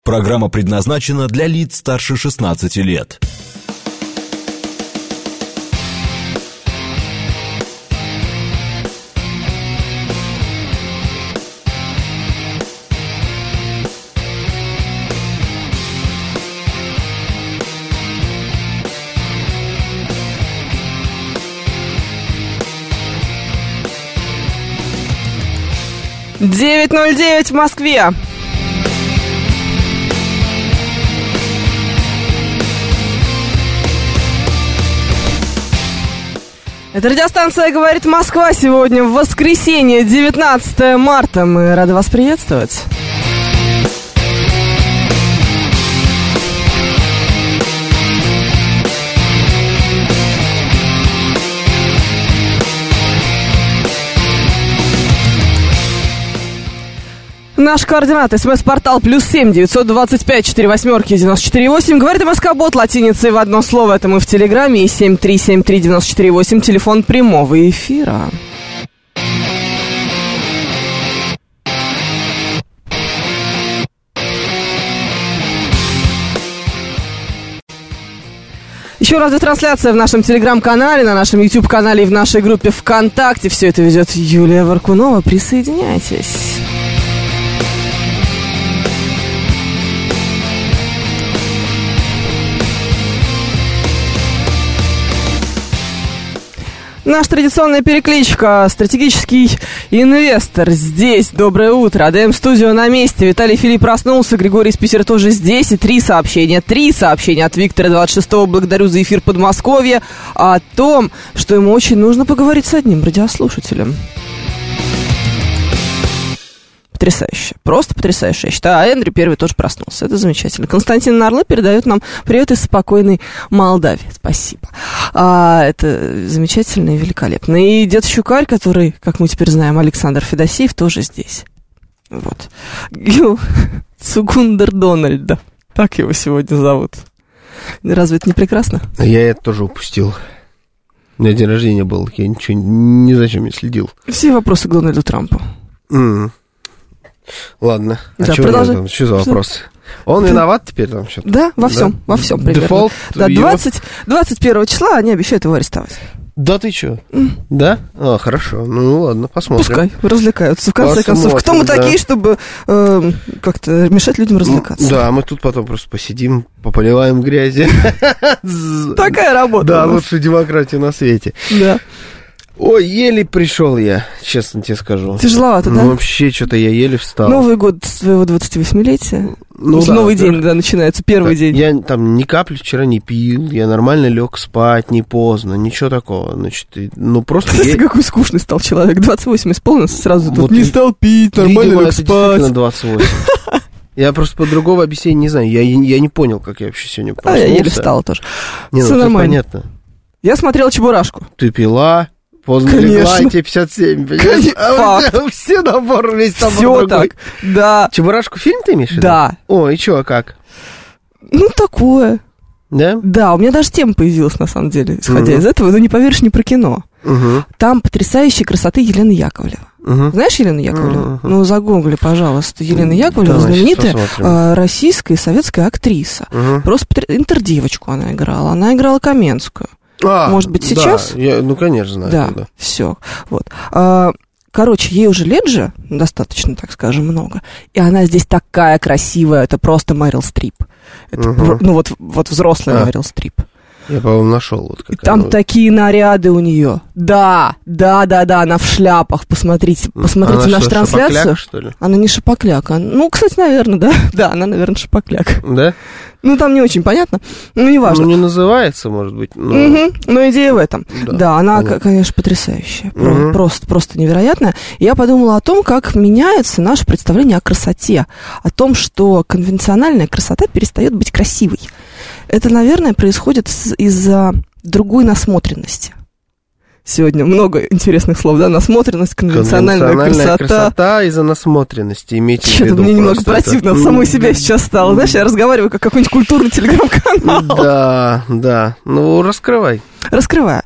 Программа предназначена для лиц старше 16 лет. «9:09 в Москве». Это радиостанция «Говорит Москва». Сегодня в воскресенье, 19 марта. Мы рады вас приветствовать. Наш координат, СМС-портал +7 925 48 94 8. Говорит МСК-бот латиницей в одно слово. Это мы в Телеграме. И 7373 94 8. Телефон прямого эфира. Еще раз трансляция в нашем Телеграм-канале, на нашем YouTube-канале и в нашей группе ВКонтакте. Все это ведет Юлия Варкунова. Присоединяйтесь. Наша традиционная перекличка. Стратегический инвестор здесь. Доброе утро. АДМ-студио на месте. Виталий Филипп проснулся. Григорий из Питера тоже здесь. И три сообщения от Виктора 26-го. Благодарю за эфир Подмосковья. О том, что ему очень нужно поговорить с одним радиослушателем. Потрясающе. Просто потрясающе, я считаю. А Эндрю первый тоже проснулся. Это замечательно. Константин Нарлы передает нам привет из спокойной Молдавии. Спасибо. Это замечательно и великолепно. И дед Щукарь, который, как мы теперь знаем, Александр Федосеев, тоже здесь. Вот. Гил Цугундер Дональда. Так его сегодня зовут. Разве это не прекрасно? Я это тоже упустил. У меня день рождения был. Я ничего ни за чем не следил. Все вопросы к Дональду Трампу. Ладно, да, продолжай. Что за вопрос? Он виноват теперь там что-то? Да, во всем примерно. Дефолт? Да, 21 числа они обещают его арестовать. Да ты что? Да? Хорошо, ну ладно, посмотрим. Пускай развлекаются, в конце концов. Кто мы такие, чтобы как-то мешать людям развлекаться? Да, мы тут потом просто посидим, пополиваем грязи. Такая работа. Да, лучшая демократия на свете. Да. Ой, еле пришел я, честно тебе скажу. Тяжеловато, да? Вообще, что-то я еле встал. Новый год своего 28-летия. Да, новый день, да, начинается, первый день. Я там ни капли вчера не пил, я нормально лег спать, не поздно, ничего такого. Значит, просто... Ты какой скучный стал человек, 28 исполнился, сразу вот тут не стал пить, нормально лег спать. Видимо, 28. Я просто по-другому объяснения не знаю, я не понял, как я вообще сегодня проснулся. Я еле встал тоже. Не, все нормально. Понятно. Я смотрела «Чебурашку». Ты пила... Поздно легла, и тебе 57, понимаешь? Факт. Все набор, весь набор все другой. Так, да. Чебурашку фильм ты имеешь в виду? Да. О, и чё, а как? Ну, такое. Да? Да, у меня даже тема появилась, на самом деле, исходя из этого. Ну, не поверишь, не про кино. Там потрясающей красоты Елена Яковлева. Знаешь Елену Яковлеву? Ну, загугли, пожалуйста. Елена Яковлева, знаменитая российская и советская актриса. Просто интердевочку она играла. Она играла Каменскую. Может быть, сейчас? Да, ну, конечно, знаю. Да, все. Вот. Короче, ей уже лет же, достаточно, так скажем, много. И она здесь такая красивая, это просто Мэрил Стрип. Это, ну, вот взрослая Мэрил Стрип. Я, по-моему, нашел. Вот там такие наряды у нее. Да, она в шляпах. Посмотрите она нашу трансляцию. Шапокляк, что ли? Она не шапокляк. Ну, кстати, наверное, да. Да, она, наверное, шапокляк. Да? Ну, там не очень понятно. Ну, неважно. Ну, не называется, может быть. Но... Но идея в этом. Да, она, конечно, потрясающая. Просто невероятная. И я подумала о том, как меняется наше представление о красоте. О том, что конвенциональная красота перестает быть красивой. Это, наверное, происходит из-за другой насмотренности. Сегодня много интересных слов, да? Насмотренность, конвенциональная красота из-за насмотренности, имейте в виду. Что-то мне немного противно от самой себя сейчас стало. Знаешь, я разговариваю как какой-нибудь культурный телеграм-канал. Да. Ну, раскрывай. Раскрываю.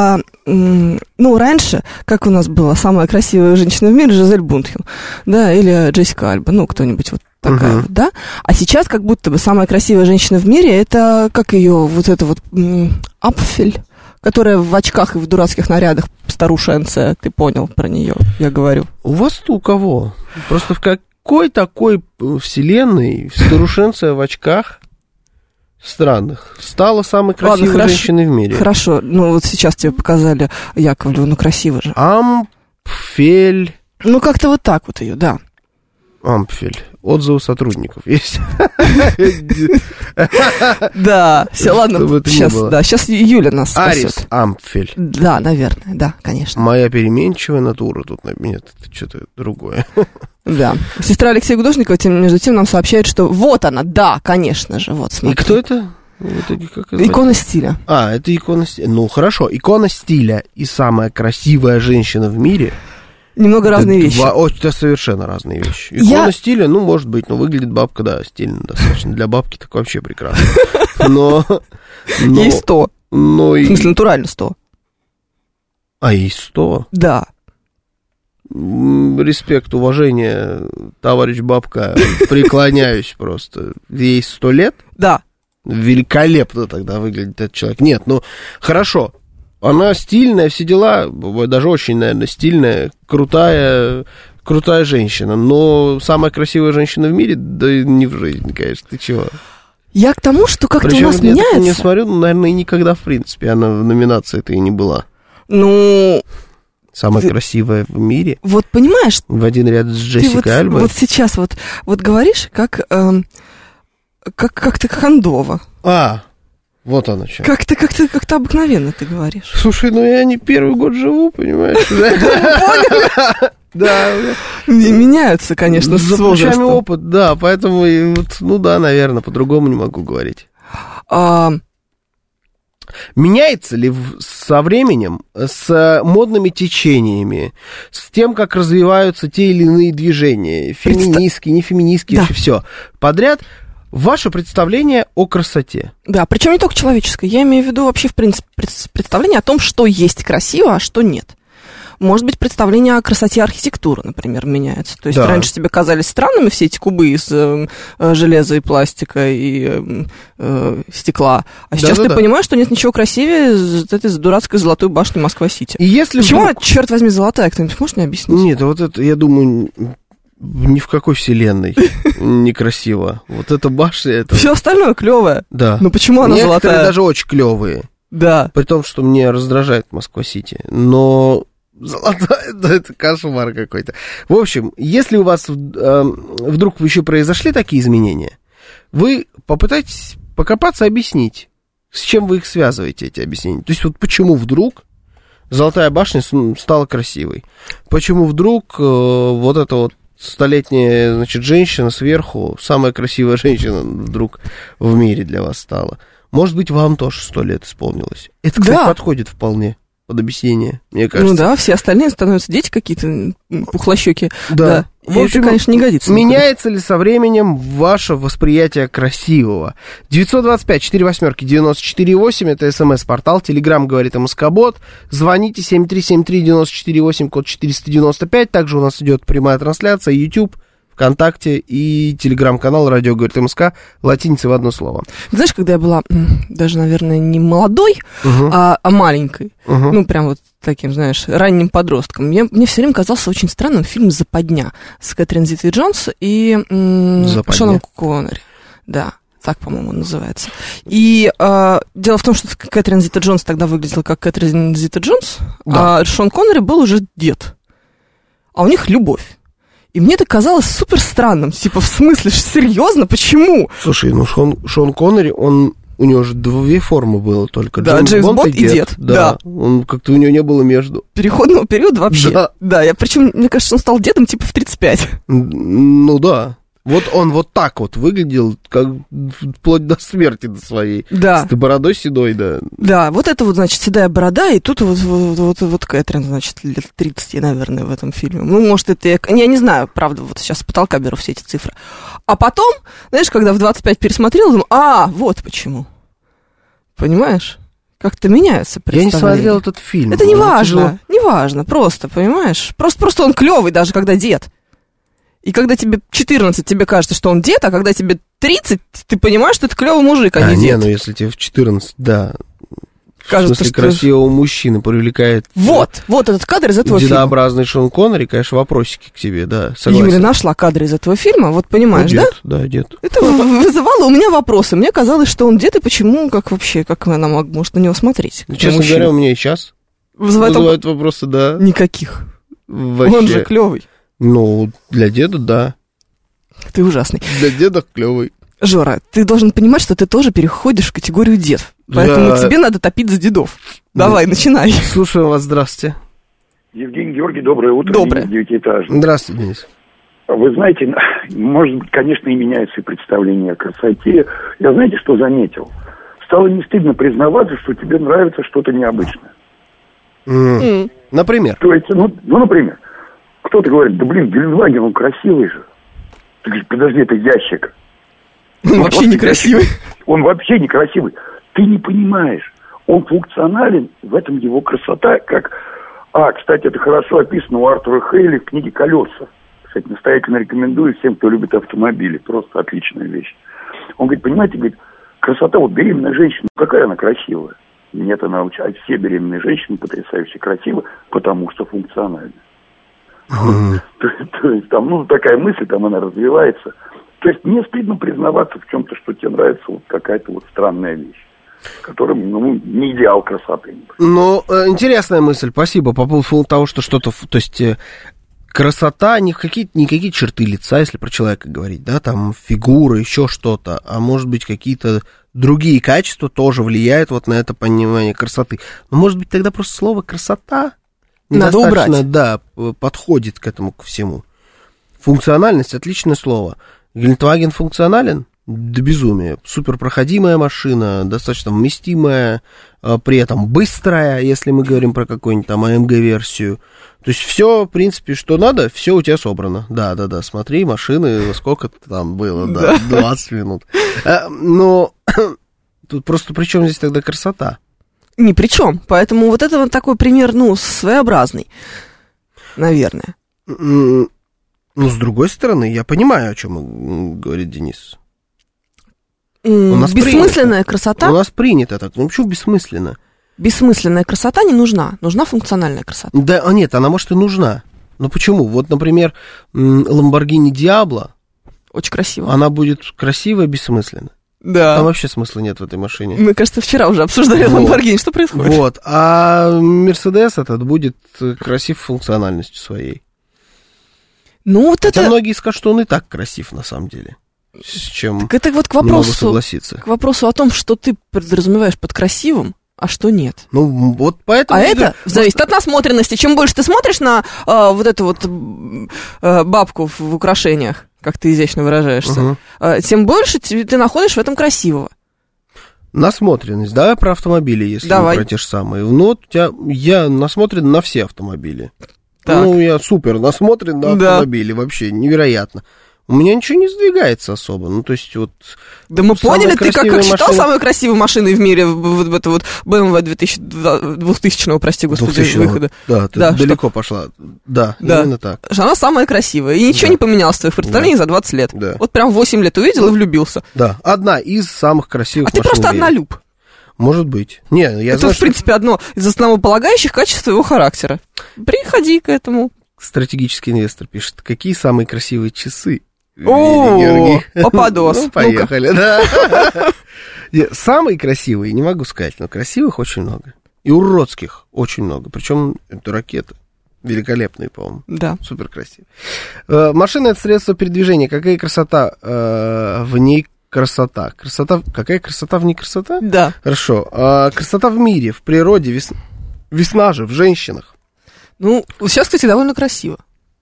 Ну, раньше, как у нас была самая красивая женщина в мире, Жизель Бунтхен, да, или Джессика Альба, ну, кто-нибудь вот такая вот, да? А сейчас как будто бы самая красивая женщина в мире, это, как ее, вот эта вот Апфель, которая в очках и в дурацких нарядах, старушенция, ты понял про нее, я говорю. У вас-то у кого? Просто в какой такой вселенной старушенция в очках странных стала самой красивой женщиной в мире? Хорошо, ну вот сейчас тебе показали Яковлеву, ну красиво же. Ампфель. Ну как-то вот так вот ее, да. Ампфель. Отзывы сотрудников есть. Да, все, ладно, сейчас Юля нас спасет. Арис Ампфель. Да, наверное, да, конечно. Моя переменчивая натура тут, нет, это что-то другое. Да. Сестра Алексея Гудошникова, между тем, нам сообщает, что вот она, да, конечно же, вот, смотри. И кто это? Икона стиля. Это икона стиля. Ну, хорошо, икона стиля и самая красивая женщина в мире. Немного разные вещи. Это совершенно разные вещи. Икона стиля, ну, может быть, но выглядит бабка, да, стильно достаточно. Для бабки так вообще прекрасно. Но ей 100. В смысле, натурально 100. А ей 100? Да. Респект, уважение, товарищ бабка, преклоняюсь просто. Ей 100 лет? Да. Великолепно тогда выглядит этот человек. Нет, ну, хорошо. Она стильная, все дела, даже очень, наверное, стильная, крутая женщина. Но самая красивая женщина в мире, да не в жизни, конечно, ты чего? Я к тому, что как-то у нас меняется. Я не смотрю, наверное, и никогда, в принципе, она в номинации-то и не была. Ну... Самая красивая в мире. Вот понимаешь... В один ряд с Джессикой Альбой. Вот сейчас вот говоришь, как ты Хандова. Вот оно что. Как-то обыкновенно ты говоришь. Слушай, ну я не первый год живу, понимаешь? Да. Меняются, конечно, с возрастом. За плечами опыт, да, поэтому, ну да, наверное, по-другому не могу говорить. Меняется ли со временем, с модными течениями, с тем, как развиваются те или иные движения, феминистские, не феминистские, вообще все подряд, ваше представление о красоте? Да, причем не только человеческое. Я имею в виду вообще, в принципе, представление о том, что есть красиво, а что нет. Может быть, представление о красоте архитектуры, например, меняется. То есть раньше тебе казались странными все эти кубы из железа и пластика и стекла. А сейчас ты понимаешь, что нет ничего красивее этой дурацкой золотой башни Москва-Сити. Почему она, черт возьми, золотая? Кто-нибудь может мне объяснить? Нет, вот это, я думаю, ни в какой вселенной некрасиво. Вот эта башня... Это... Все остальное клевое. Да. Но почему она золотая? Некоторые даже очень клевые. Да. При том, что мне раздражает Москва-Сити. Но... Золотая, да, это кошмар какой-то. В общем, если у вас вдруг еще произошли такие изменения, вы попытайтесь покопаться, объяснить, с чем вы их связываете, эти объяснения. То есть вот почему вдруг Золотая башня стала красивой, почему вдруг вот эта вот столетняя, значит, женщина сверху, самая красивая женщина вдруг в мире для вас стала. Может быть, вам тоже 100 лет исполнилось. Это, кстати, подходит вполне под объяснение, мне кажется. Ну да, все остальные становятся дети какие-то пухлощеки. Да. В общем, это, конечно, не годится. Меняется ли со временем ваше восприятие красивого? 925-48-94-8, это СМС-портал, Телеграм говорит МСК-бот. Звоните 7373-94-8, код 495. Также у нас идет прямая трансляция, YouTube, ВКонтакте и телеграм-канал «Радио говорит МСК», латиницей в одно слово. Знаешь, когда я была даже, наверное, не молодой, а маленькой, ну, прям вот таким, знаешь, ранним подростком, мне все время казался очень странным фильм «Западня» с Кэтрин Зиттой-Джонс и Шоном Коннери. Да, так, по-моему, он называется. И дело в том, что Кэтрин Зитта-Джонс тогда выглядела как Кэтрин Зитта-Джонс, а Шон Коннери был уже дед. А у них любовь. И мне это казалось супер странным. Типа, в смысле, серьезно? Почему? Слушай, ну Шон Коннери, у него же две формы было только. Да, Джеймс Бонд и дед. Да. Он как-то у него не было между. Переходного периода вообще. Да. Причем, мне кажется, он стал дедом типа в 35. Ну да. Вот он вот так вот выглядел, как вплоть до смерти до своей. Да. С бородой седой, да. Да, вот это вот, значит, седая борода, и тут вот Кэтрин, значит, лет 30, наверное, в этом фильме. Ну, может, это... Я не знаю, правда, вот сейчас с потолка беру все эти цифры. А потом, знаешь, когда в 25 пересмотрела, думаю, вот почему. Понимаешь? Как-то меняются представления. Я не смотрел этот фильм. Это не важно, просто, понимаешь? Просто он клевый, даже когда дед. И когда тебе 14, тебе кажется, что он дед, а когда тебе 30, ты понимаешь, что это клевый мужик, а не дед. ну если тебе в 14, да. Кажется, в смысле, что... красивого мужчины привлекает... Вот этот кадр из этого фильма. Дедообразный Шон Коннери, конечно, вопросики к тебе, да, согласен. Юля нашла кадры из этого фильма, вот понимаешь, дед, да? Да, дед. Это вызывало у меня вопросы. Мне казалось, что он дед, и почему, как она может на него смотреть? Честно говоря, у меня и сейчас вызывают вопросы, да. Никаких. Вообще. Он же клевый. Ну, для деда, да. Ты ужасный. Для деда клевый. Жора, ты должен понимать, что ты тоже переходишь в категорию дед. Поэтому тебе надо топить за дедов. Давай, начинай. Слушаю вас, здравствуйте. Евгений Георгий, доброе утро. Доброе. Девятиэтажный. Здравствуйте, Денис. Вы знаете, может быть, конечно, и меняется представление о красоте. Я знаете, что заметил? Стало не стыдно признаваться, что тебе нравится что-то необычное. Например? То есть, например, кто-то говорит, да блин, Гелендваген, он красивый же. Ты говоришь, подожди, это ящик. Он вообще некрасивый. Он вообще некрасивый. Ты не понимаешь. Он функционален, в этом его красота, как... кстати, это хорошо описано у Артура Хейли в книге «Колеса». Кстати, настоятельно рекомендую всем, кто любит автомобили. Просто отличная вещь. Он говорит, понимаете, красота, вот беременная женщина, какая она красивая. Нет, она все беременные женщины потрясающе красивы, потому что функциональны. То есть там, такая мысль, там она развивается. То есть не стыдно признаваться в чем-то, что тебе нравится вот какая-то вот странная вещь, которая, не идеал красоты. Ну, интересная мысль, спасибо, по поводу того, что что-то, то есть красота не какие-то черты лица, если про человека говорить, да, там фигура, еще что-то, а может быть какие-то другие качества тоже влияют вот на это понимание красоты. Но может быть тогда просто слово красота надо убрать. Да, подходит к этому ко всему. Функциональность — отличное слово. Гелендваген функционален? До безумия. Суперпроходимая машина, достаточно вместимая, при этом быстрая, если мы говорим про какую-нибудь там AMG-версию. То есть все, в принципе, что надо, все у тебя собрано. Да, смотри, машины, сколько там было, да, 20 минут. Но тут просто при чем здесь тогда красота? Ни при чем. Поэтому вот это вот такой пример, своеобразный, наверное. С другой стороны, я понимаю, о чем говорит Денис. Бессмысленная красота? У нас принято так. Почему бессмысленно? Бессмысленная красота не нужна. Нужна функциональная красота. Да, нет, она может и нужна. Но почему? Вот, например, Lamborghini Diablo. Очень красиво. Она будет красивая, бессмысленно. Да. Там вообще смысла нет в этой машине. Мы, кажется, вчера уже обсуждали Lamborghini. Что происходит? Вот. А Mercedes этот будет красив функциональностью своей. Хотя многие скажут, что он и так красив, на самом деле. С чем так это вот к вопросу о том, что ты подразумеваешь под красивым, а что нет. Вот поэтому... это зависит от насмотренности. Чем больше ты смотришь на вот эту вот бабку в украшениях, как ты изящно выражаешься, тем больше ты находишь в этом красивого. Насмотренность. Давай про автомобили, если мы про те же самые. Я насмотрен на все автомобили. Так. Я супер насмотрен на автомобили, вообще невероятно. У меня ничего не сдвигается особо. То есть вот... Да мы поняли, ты как считал самой красивой машиной в мире, вот это вот BMW 2000-го, прости господи, выхода. Да, ты далеко пошла. Да, именно так. Она самая красивая, и ничего не поменялось в твоих представлениях за 20 лет. Да. Вот прям 8 лет увидел и влюбился. Да, одна из самых красивых машин. А ты просто однолюб. Может быть. Это, в принципе, одно из основополагающих качеств его характера. Приходи к этому. Стратегический инвестор пишет, какие самые красивые часы? О, попадос. Поехали, да. Самые красивые, не могу сказать, но красивых очень много. И уродских очень много. Причем это ракеты. Великолепные, по-моему. Да. Супер красивые. Машина — это средство передвижения. Какая красота в ней? Красота. Какая красота в ней красота? Да. Хорошо. Красота в мире, в природе, весна же, в женщинах. Сейчас, кстати, довольно красиво.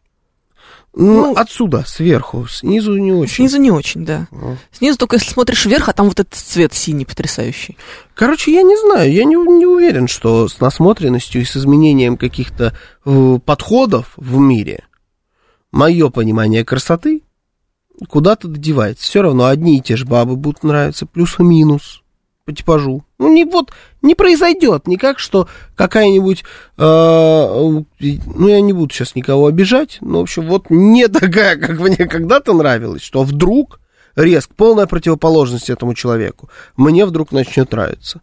Отсюда, сверху, снизу не очень. Снизу не очень, да. Снизу только если смотришь вверх, а там вот этот цвет синий потрясающий. Короче, я не знаю, я не уверен, что с насмотренностью и с изменением каких-то подходов в мире мое понимание красоты куда-то девается. Все равно одни и те же бабы будут нравиться, плюс и минус по типажу. Не произойдет никак, что какая-нибудь, ну, я не буду сейчас никого обижать, но, в общем, вот не такая, как мне когда-то нравилась, что вдруг резко, полная противоположность этому человеку, мне вдруг начнет нравиться.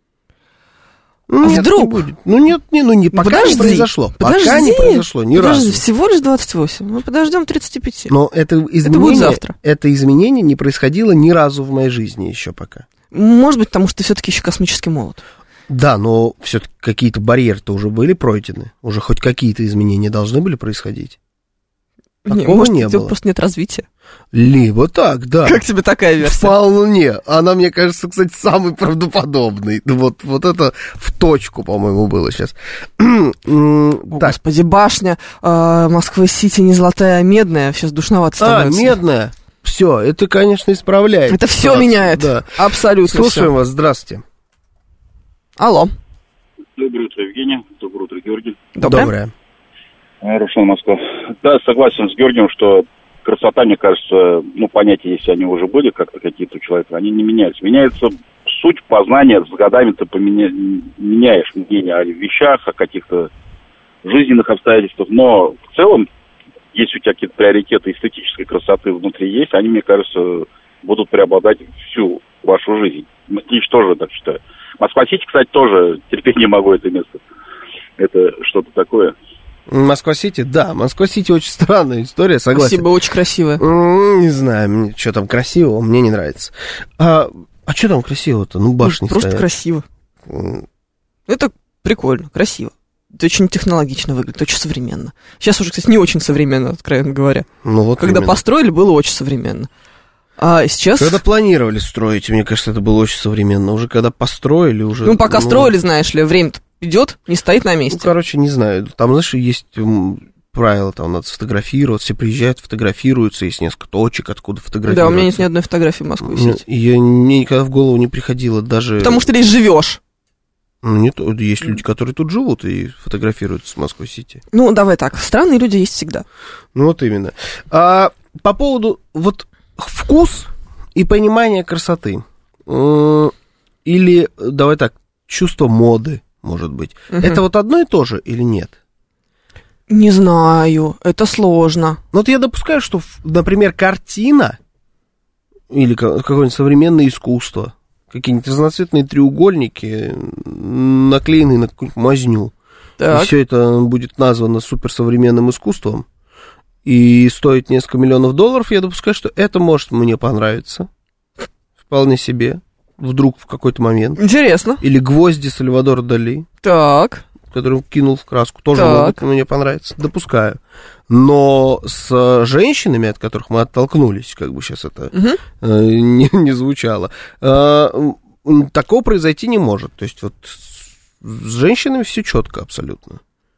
Ну, нет, вдруг? Не будет. Ну, нет, пока не произошло. Пока не произошло, ни разу. Всего лишь 28. Мы подождем 35. Но это будет завтра. Это изменение не происходило ни разу в моей жизни еще пока. Может быть, потому что ты все-таки еще космически молод. Да, но все-таки какие-то барьеры-то уже были пройдены. Уже хоть какие-то изменения должны были происходить. Такого не было. Просто нет развития. Либо так, да. Как тебе такая версия? Вполне. Она, мне кажется, кстати, самый правдоподобный. Вот это в точку, по-моему, было сейчас. Господи, башня Москвы-Сити не золотая, а медная. Сейчас душновато становится. Медная? Все, это, конечно, исправляет. Это все меняет. Да. Абсолютно. Слушаем вас, здравствуйте. Алло. Доброе утро, Евгений. Доброе утро, Георгий. Доброе. Руслан, Москва. Да, согласен с Георгием, что красота, мне кажется, ну, понятия, если они уже были как-то какие-то у человека, они не меняются. Меняется суть познания, с годами ты меняешь мнение о вещах, о каких-то жизненных обстоятельствах, но в целом, если у тебя какие-то приоритеты эстетической красоты внутри есть, они, мне кажется, будут преобладать всю вашу жизнь. Москвич тоже так считаю. Москва-Сити, кстати, тоже терпеть не могу это место. Это что-то такое. Москва-Сити, да, Москва-Сити очень странная история, согласен. Спасибо, очень красивая. Не знаю, что там красивого, мне не нравится. А что там красивого-то? Ну, башни просто стоят. Красиво. Это прикольно, красиво. Это очень технологично выглядит, очень современно. Сейчас уже, кстати, не очень современно, откровенно говоря. Ну, вот когда именно. Построили, было очень современно. А сейчас... Когда планировали строить, мне кажется, это было очень современно. Уже когда построили, уже... Ну, пока строили, знаешь ли, время-то идет, не стоит на месте. Ну, короче, не знаю. Там, знаешь, есть правила, там надо сфотографировать, все приезжают, фотографируются, есть несколько точек, откуда фотографироваться. Да, у меня нет ни одной фотографии в Москве-Сити. Мне никогда в голову не приходило даже... Потому что ты здесь живешь. Ну, нет, есть люди, которые тут живут и фотографируются с Москвы-Сити. Ну, давай так, странные люди есть всегда. Ну, вот именно. А по поводу вот вкус и понимание красоты. Или, давай так, чувство моды, может быть. Это вот одно и то же или нет? Не знаю, это сложно. Ну, вот я допускаю, что, например, картина или какое-нибудь современное искусство, какие-нибудь разноцветные треугольники, наклеенные на какую-нибудь мазню. Так. И все это будет названо суперсовременным искусством и стоит несколько миллионов долларов, я допускаю, что это может мне понравиться. Вполне себе. Вдруг в какой-то момент. Интересно. Или гвозди Сальвадора Дали. Так. Который кинул в краску. Тоже могут мне понравиться. Допускаю. Но с женщинами, от которых мы оттолкнулись, как бы сейчас это не звучало, такого произойти не может. То есть вот с женщинами все четко абсолютно.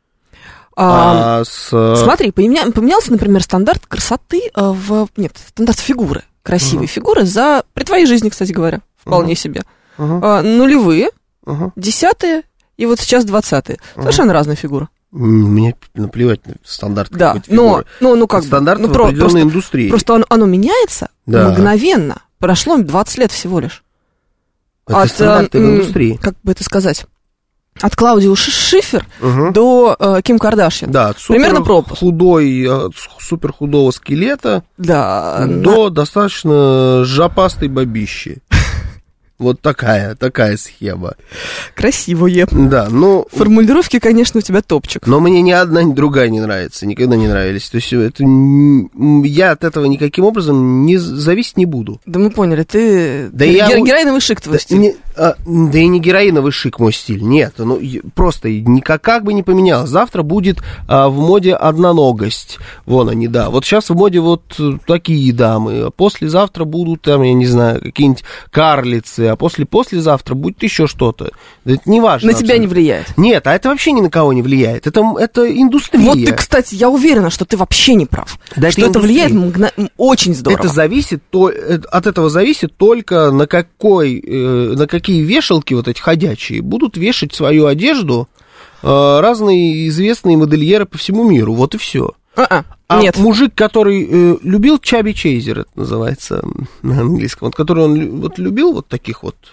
Смотри, поменялся, например, стандарт красоты стандарт фигуры. Красивые фигуры при твоей жизни, кстати говоря, вполне себе. Нулевые, десятые и вот сейчас 20-е. Совершенно разная фигура. Мне наплевать на стандарт какой-то фигуры. Ну, как стандарт в определенной индустрии. Просто оно меняется мгновенно. Прошло 20 лет всего лишь. Это стандарты в индустрии. Как бы это сказать? От Клаудиуса Шифер до Ким Кардашьян. Да, от примерно пропуск. Супер худого скелета до достаточно жопастой бабищи. Вот такая схема. Красивое. Да, ну... Формулировки, конечно, у тебя топчик. Но мне ни одна, ни другая не нравится, никогда не нравились. То есть это... я от этого никаким образом зависеть не буду. Да мы поняли, ты... Героиновый шик твой стиль. Да и не героиновый шик мой стиль, нет. Ну, просто никак бы не поменялось. Завтра будет в моде одноногость. Вон они, да. Вот сейчас в моде вот такие дамы. А послезавтра будут там, я не знаю, какие-нибудь карлицы. А послезавтра будет еще что-то. Это не важно. На тебя не влияет? Нет, а это вообще ни на кого не влияет. Это индустрия. Вот ты, кстати, я уверена, что ты вообще не прав. Да, что это влияет очень здорово. От этого зависит только на какие вешалки вот эти ходячие будут вешать свою одежду разные известные модельеры по всему миру. Вот и все. Нет. Мужик, который любил Чаби Чейзер, это называется на английском, который он вот любил вот таких вот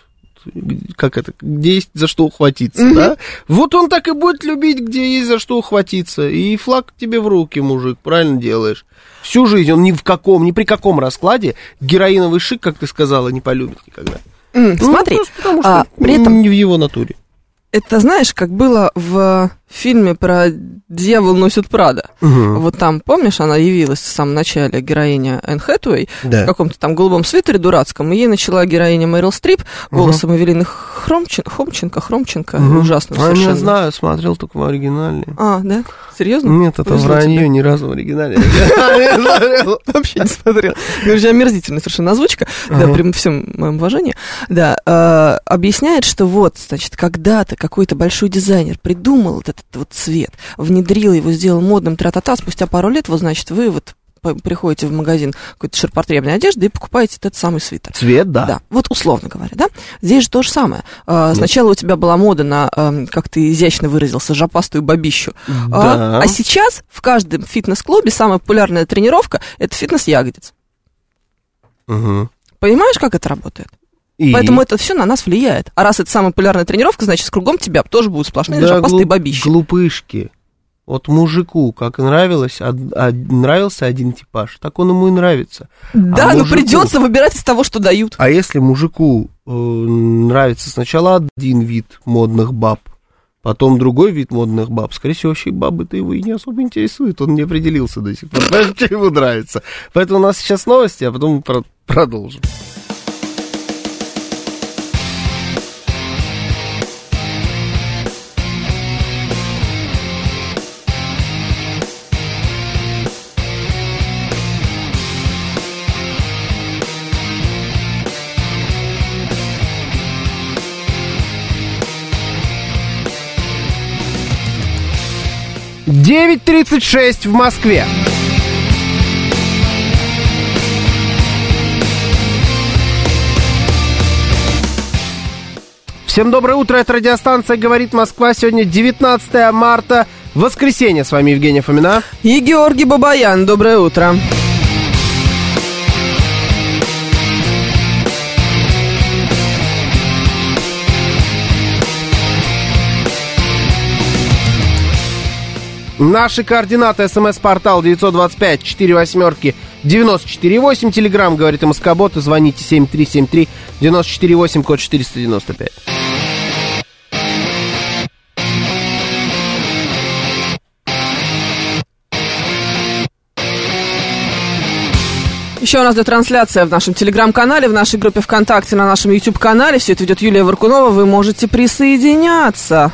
как это, где есть за что ухватиться, да? Вот он так и будет любить, где есть за что ухватиться. И флаг тебе в руки, мужик, правильно делаешь. Всю жизнь он ни при каком раскладе героиновый шик, как ты сказала, не полюбит никогда. Смотри, потому что при этом не в его натуре. это, знаешь, как было в фильме про «Дьявол носит Прада». Вот там, помнишь, она явилась в самом начале, героиня Энн Хэтэуэй, в каком-то там голубом свитере дурацком, и ей начала героиня Мэрил Стрип голосом Эвелины Хромченко, ужасно совершенно. Я знаю, смотрел только в оригинале. А, да? Серьезно? Нет, это вранье, ни разу в оригинале. Вообще не смотрел. Говорю, омерзительная совершенно озвучка, да, при всем моем уважении. Да, объясняет, что вот, значит, когда-то какой-то большой дизайнер придумал этот вот цвет, внедрил его, сделал модным, тра-та-та, спустя пару лет, вот, значит, вы вот приходите в магазин какой-то ширпотребной одежды и покупаете этот самый свитер. Цвет, да. Да, вот условно говоря, да. Здесь же то же самое. Сначала у тебя была мода на, как ты изящно выразился, жопастую бабищу. Да. А сейчас в каждом фитнес-клубе самая популярная тренировка – это фитнес-ягодиц. Понимаешь, как это работает? Поэтому это все на нас влияет. А раз это самая популярная тренировка, значит, кругом тебя тоже будут сплошные жопастые бабищи. Глупышки. Вот мужику, как нравился один типаж, так он ему и нравится. Да, но придется выбирать из того, что дают. А если мужику нравится сначала один вид модных баб, потом другой вид модных баб, скорее всего, вообще бабы-то его и не особо интересуют, он не определился до сих пор, знаешь, что ему нравится. Поэтому у нас сейчас новости, а потом мы продолжим. «9:36 в Москве». Всем доброе утро, это радиостанция «Говорит Москва». Сегодня 19 марта, воскресенье. С вами Евгения Фомина. И Георгий Бабаян. Доброе утро. Наши координаты: СМС-портал 925-48-94-8, Телеграм «Говорит МСК-бот», и звоните 7373-94-8, код 495. Еще раз трансляция в нашем Телеграм-канале, в нашей группе ВКонтакте, на нашем YouTube-канале. Все это ведет Юлия Варкунова. Вы можете присоединяться.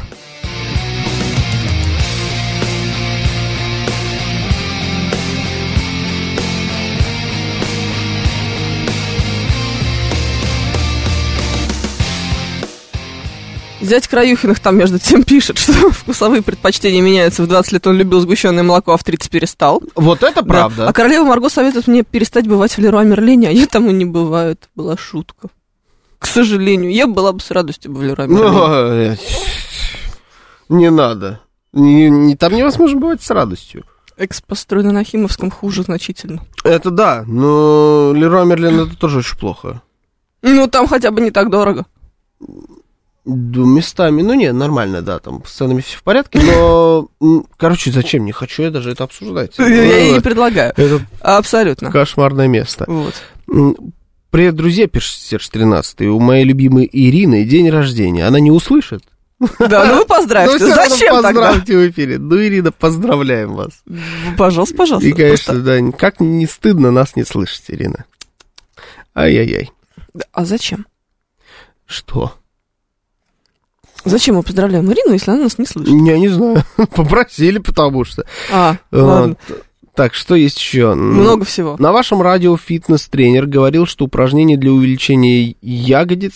Зять Краюхиных там между тем пишет, что вкусовые предпочтения меняются. В 20 лет он любил сгущенное молоко, а в 30 перестал. Вот это правда. Да. А королева Марго советует мне перестать бывать в Леруа Мерлине, а они там и не бывают. Была шутка. К сожалению, я была бы с радостью в Леруа Мерлине. Не надо. Там невозможно бывать с радостью. Экспо построено на Химовском хуже значительно. Это да, но Леруа Мерлин это тоже очень плохо. Ну, там хотя бы не так дорого. Местами, нормально, да, там с ценами все в порядке, но, короче, зачем, не хочу я даже это обсуждать. Я и не предлагаю. Это абсолютно кошмарное место. Вот. Привет, друзья, пишет Серж 13, у моей любимой Ирины день рождения, она не услышит? Да, вы поздравьте. Зачем тогда? Поздравьте в эфире. Ирина, поздравляем вас. Пожалуйста. И, конечно, да, как не стыдно нас не слышать, Ирина. Ай-яй-яй. А зачем? Что? Зачем мы поздравляем Ирину, если она нас не слышит? Я не знаю. Попросили, потому что. Ладно. Так, что есть еще? Много всего. На вашем радио фитнес-тренер говорил, что упражнения для увеличения ягодиц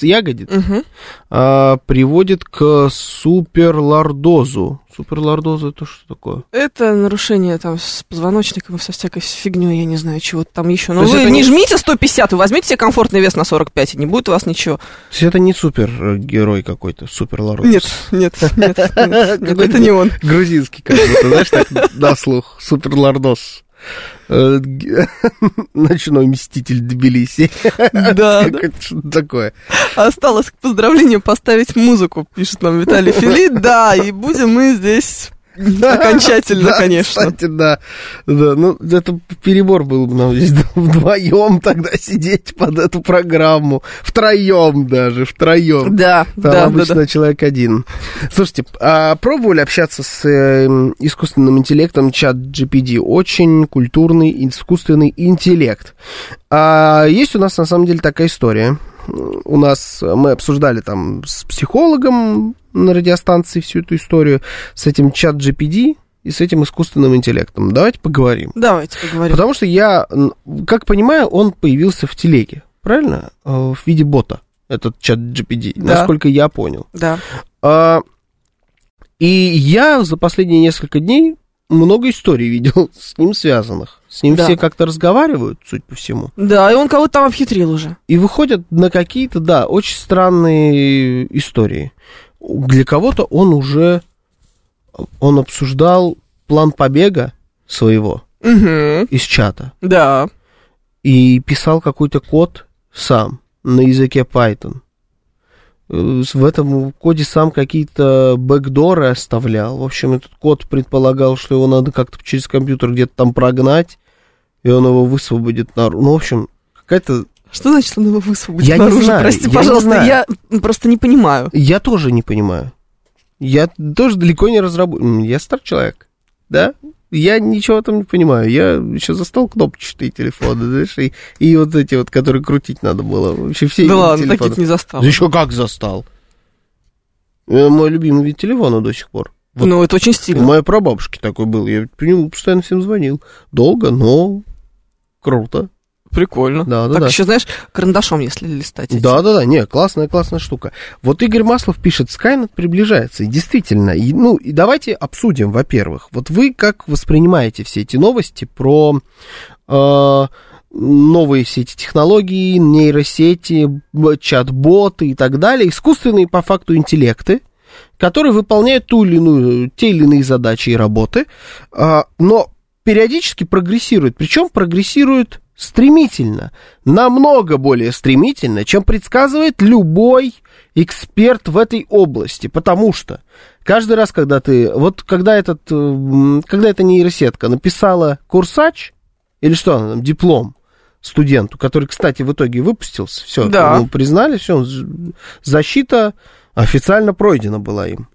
приводит к суперлордозу. Суперлордоза — это что такое? Это нарушение там с позвоночником и со всякой фигней, я не знаю, чего там еще. Но вы не жмите 150, вы возьмите себе комфортный вес на 45, и не будет у вас ничего. То есть это не супергерой какой-то, суперлордоз? Нет, это не он. Грузинский как-то, знаешь, так на слух, суперлордоз. Ночной мститель Тбилиси. Да. Что-то такое. Осталось к поздравлению поставить музыку, пишет нам Виталий Филипп. Да, и будем мы здесь окончательно, да, конечно. Кстати, да. Ну, это перебор был бы нам здесь вдвоем тогда сидеть под эту программу. Втроем. Да, Там обычно человек один. Слушайте, пробовали общаться с искусственным интеллектом ChatGPT? Очень культурный искусственный интеллект. Есть у нас, на самом деле, такая история. Мы обсуждали там с психологом на радиостанции всю эту историю, с этим ChatGPT и с этим искусственным интеллектом. Давайте поговорим. Потому что я, как понимаю, он появился в телеге, правильно? В виде бота, этот ChatGPT, насколько я понял. Да. И я за последние несколько дней много историй видел с ним связанных. С ним все как-то разговаривают, судя по всему. Да, и он кого-то там обхитрил уже. И выходят на какие-то, очень странные истории. Для кого-то он обсуждал план побега своего из чата. Да. И писал какой-то код сам на языке Python. В этом коде сам какие-то бэкдоры оставлял. В общем, этот код предполагал, что его надо как-то через компьютер где-то там прогнать, и он его высвободит наружу. Ну, в общем, какая-то... Что значит он его высвободит я наружу? Не знаю, прости, пожалуйста, я просто не понимаю. Я тоже не понимаю. Я тоже далеко не разработчик. Я старый человек, да? Я ничего там не понимаю. Я еще застал кнопочные телефоны, знаешь, и вот эти вот, которые крутить надо было. Вообще все да ладно, телефоны. Таких не застал. Да еще как застал. Мой любимый вид телефона до сих пор. Вот ну, это очень стильно. У моей прабабушки такой был. Я по нему постоянно всем звонил. Долго, но круто. Прикольно. Да, так еще, знаешь, карандашом, если листать. Да, не, классная штука. Вот Игорь Маслов пишет, Skynet приближается. И действительно, и давайте обсудим, во-первых. Вот вы как воспринимаете все эти новости про новые все эти технологии, нейросети, чат-боты и так далее, искусственные по факту интеллекты, которые выполняют те или иные задачи и работы, но периодически прогрессируют. Причем прогрессируют стремительно, намного более стремительно, чем предсказывает любой эксперт в этой области, потому что каждый раз, когда эта нейросетка написала курсач, или что она там, диплом студенту, который, кстати, в итоге выпустился, все, его признали, все, защита официально пройдена была им.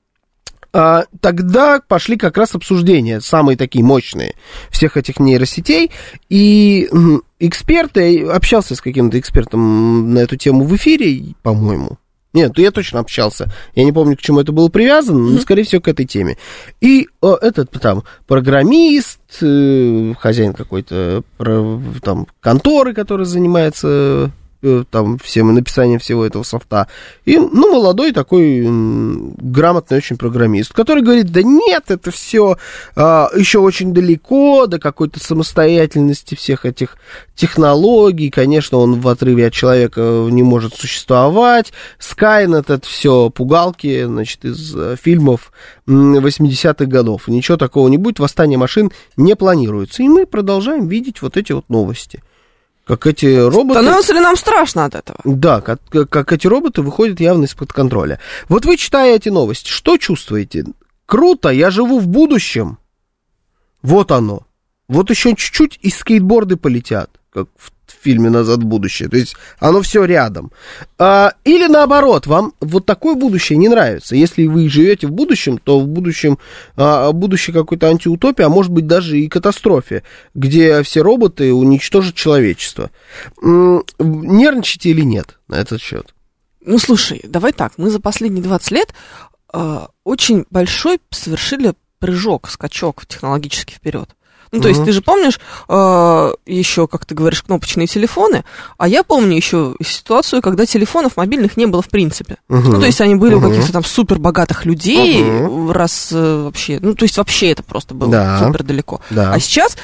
Тогда пошли как раз обсуждения, самые такие мощные, всех этих нейросетей, и эксперты, общался с каким-то экспертом на эту тему в эфире, по-моему. Нет, я точно общался, я не помню, к чему это было привязано, но, скорее всего, к этой теме. И этот там программист, хозяин какой-то там конторы, который занимается там всем написанием всего этого софта, и, молодой такой грамотный очень программист, который говорит, да нет, это все еще очень далеко до какой-то самостоятельности всех этих технологий, конечно, он в отрыве от человека не может существовать, Skynet это все пугалки, значит, из фильмов 80-х годов, ничего такого не будет, восстание машин не планируется, и мы продолжаем видеть вот эти вот новости. Как эти роботы... Становится ли нам страшно от этого? Да, как эти роботы выходят явно из-под контроля. Вот вы, читая эти новости, что чувствуете? Круто, я живу в будущем. Вот оно. Вот еще чуть-чуть, и скейтборды полетят, как в фильме «Назад в будущее». То есть оно все рядом. Или наоборот, вам вот такое будущее не нравится. Если вы живете в будущем, то в будущем будущее какой-то антиутопия, а может быть даже и катастрофе, где все роботы уничтожат человечество. Нервничаете или нет на этот счет? Ну, слушай, давай так. Мы за последние 20 лет очень большой совершили прыжок, скачок технологически вперед. Ну, то есть, ты же помнишь еще, как ты говоришь, кнопочные телефоны, а я помню еще ситуацию, когда телефонов мобильных не было в принципе. Ну, то есть, они были у каких-то там супербогатых людей, раз вообще, ну, то есть, вообще это просто было супер далеко. А сейчас,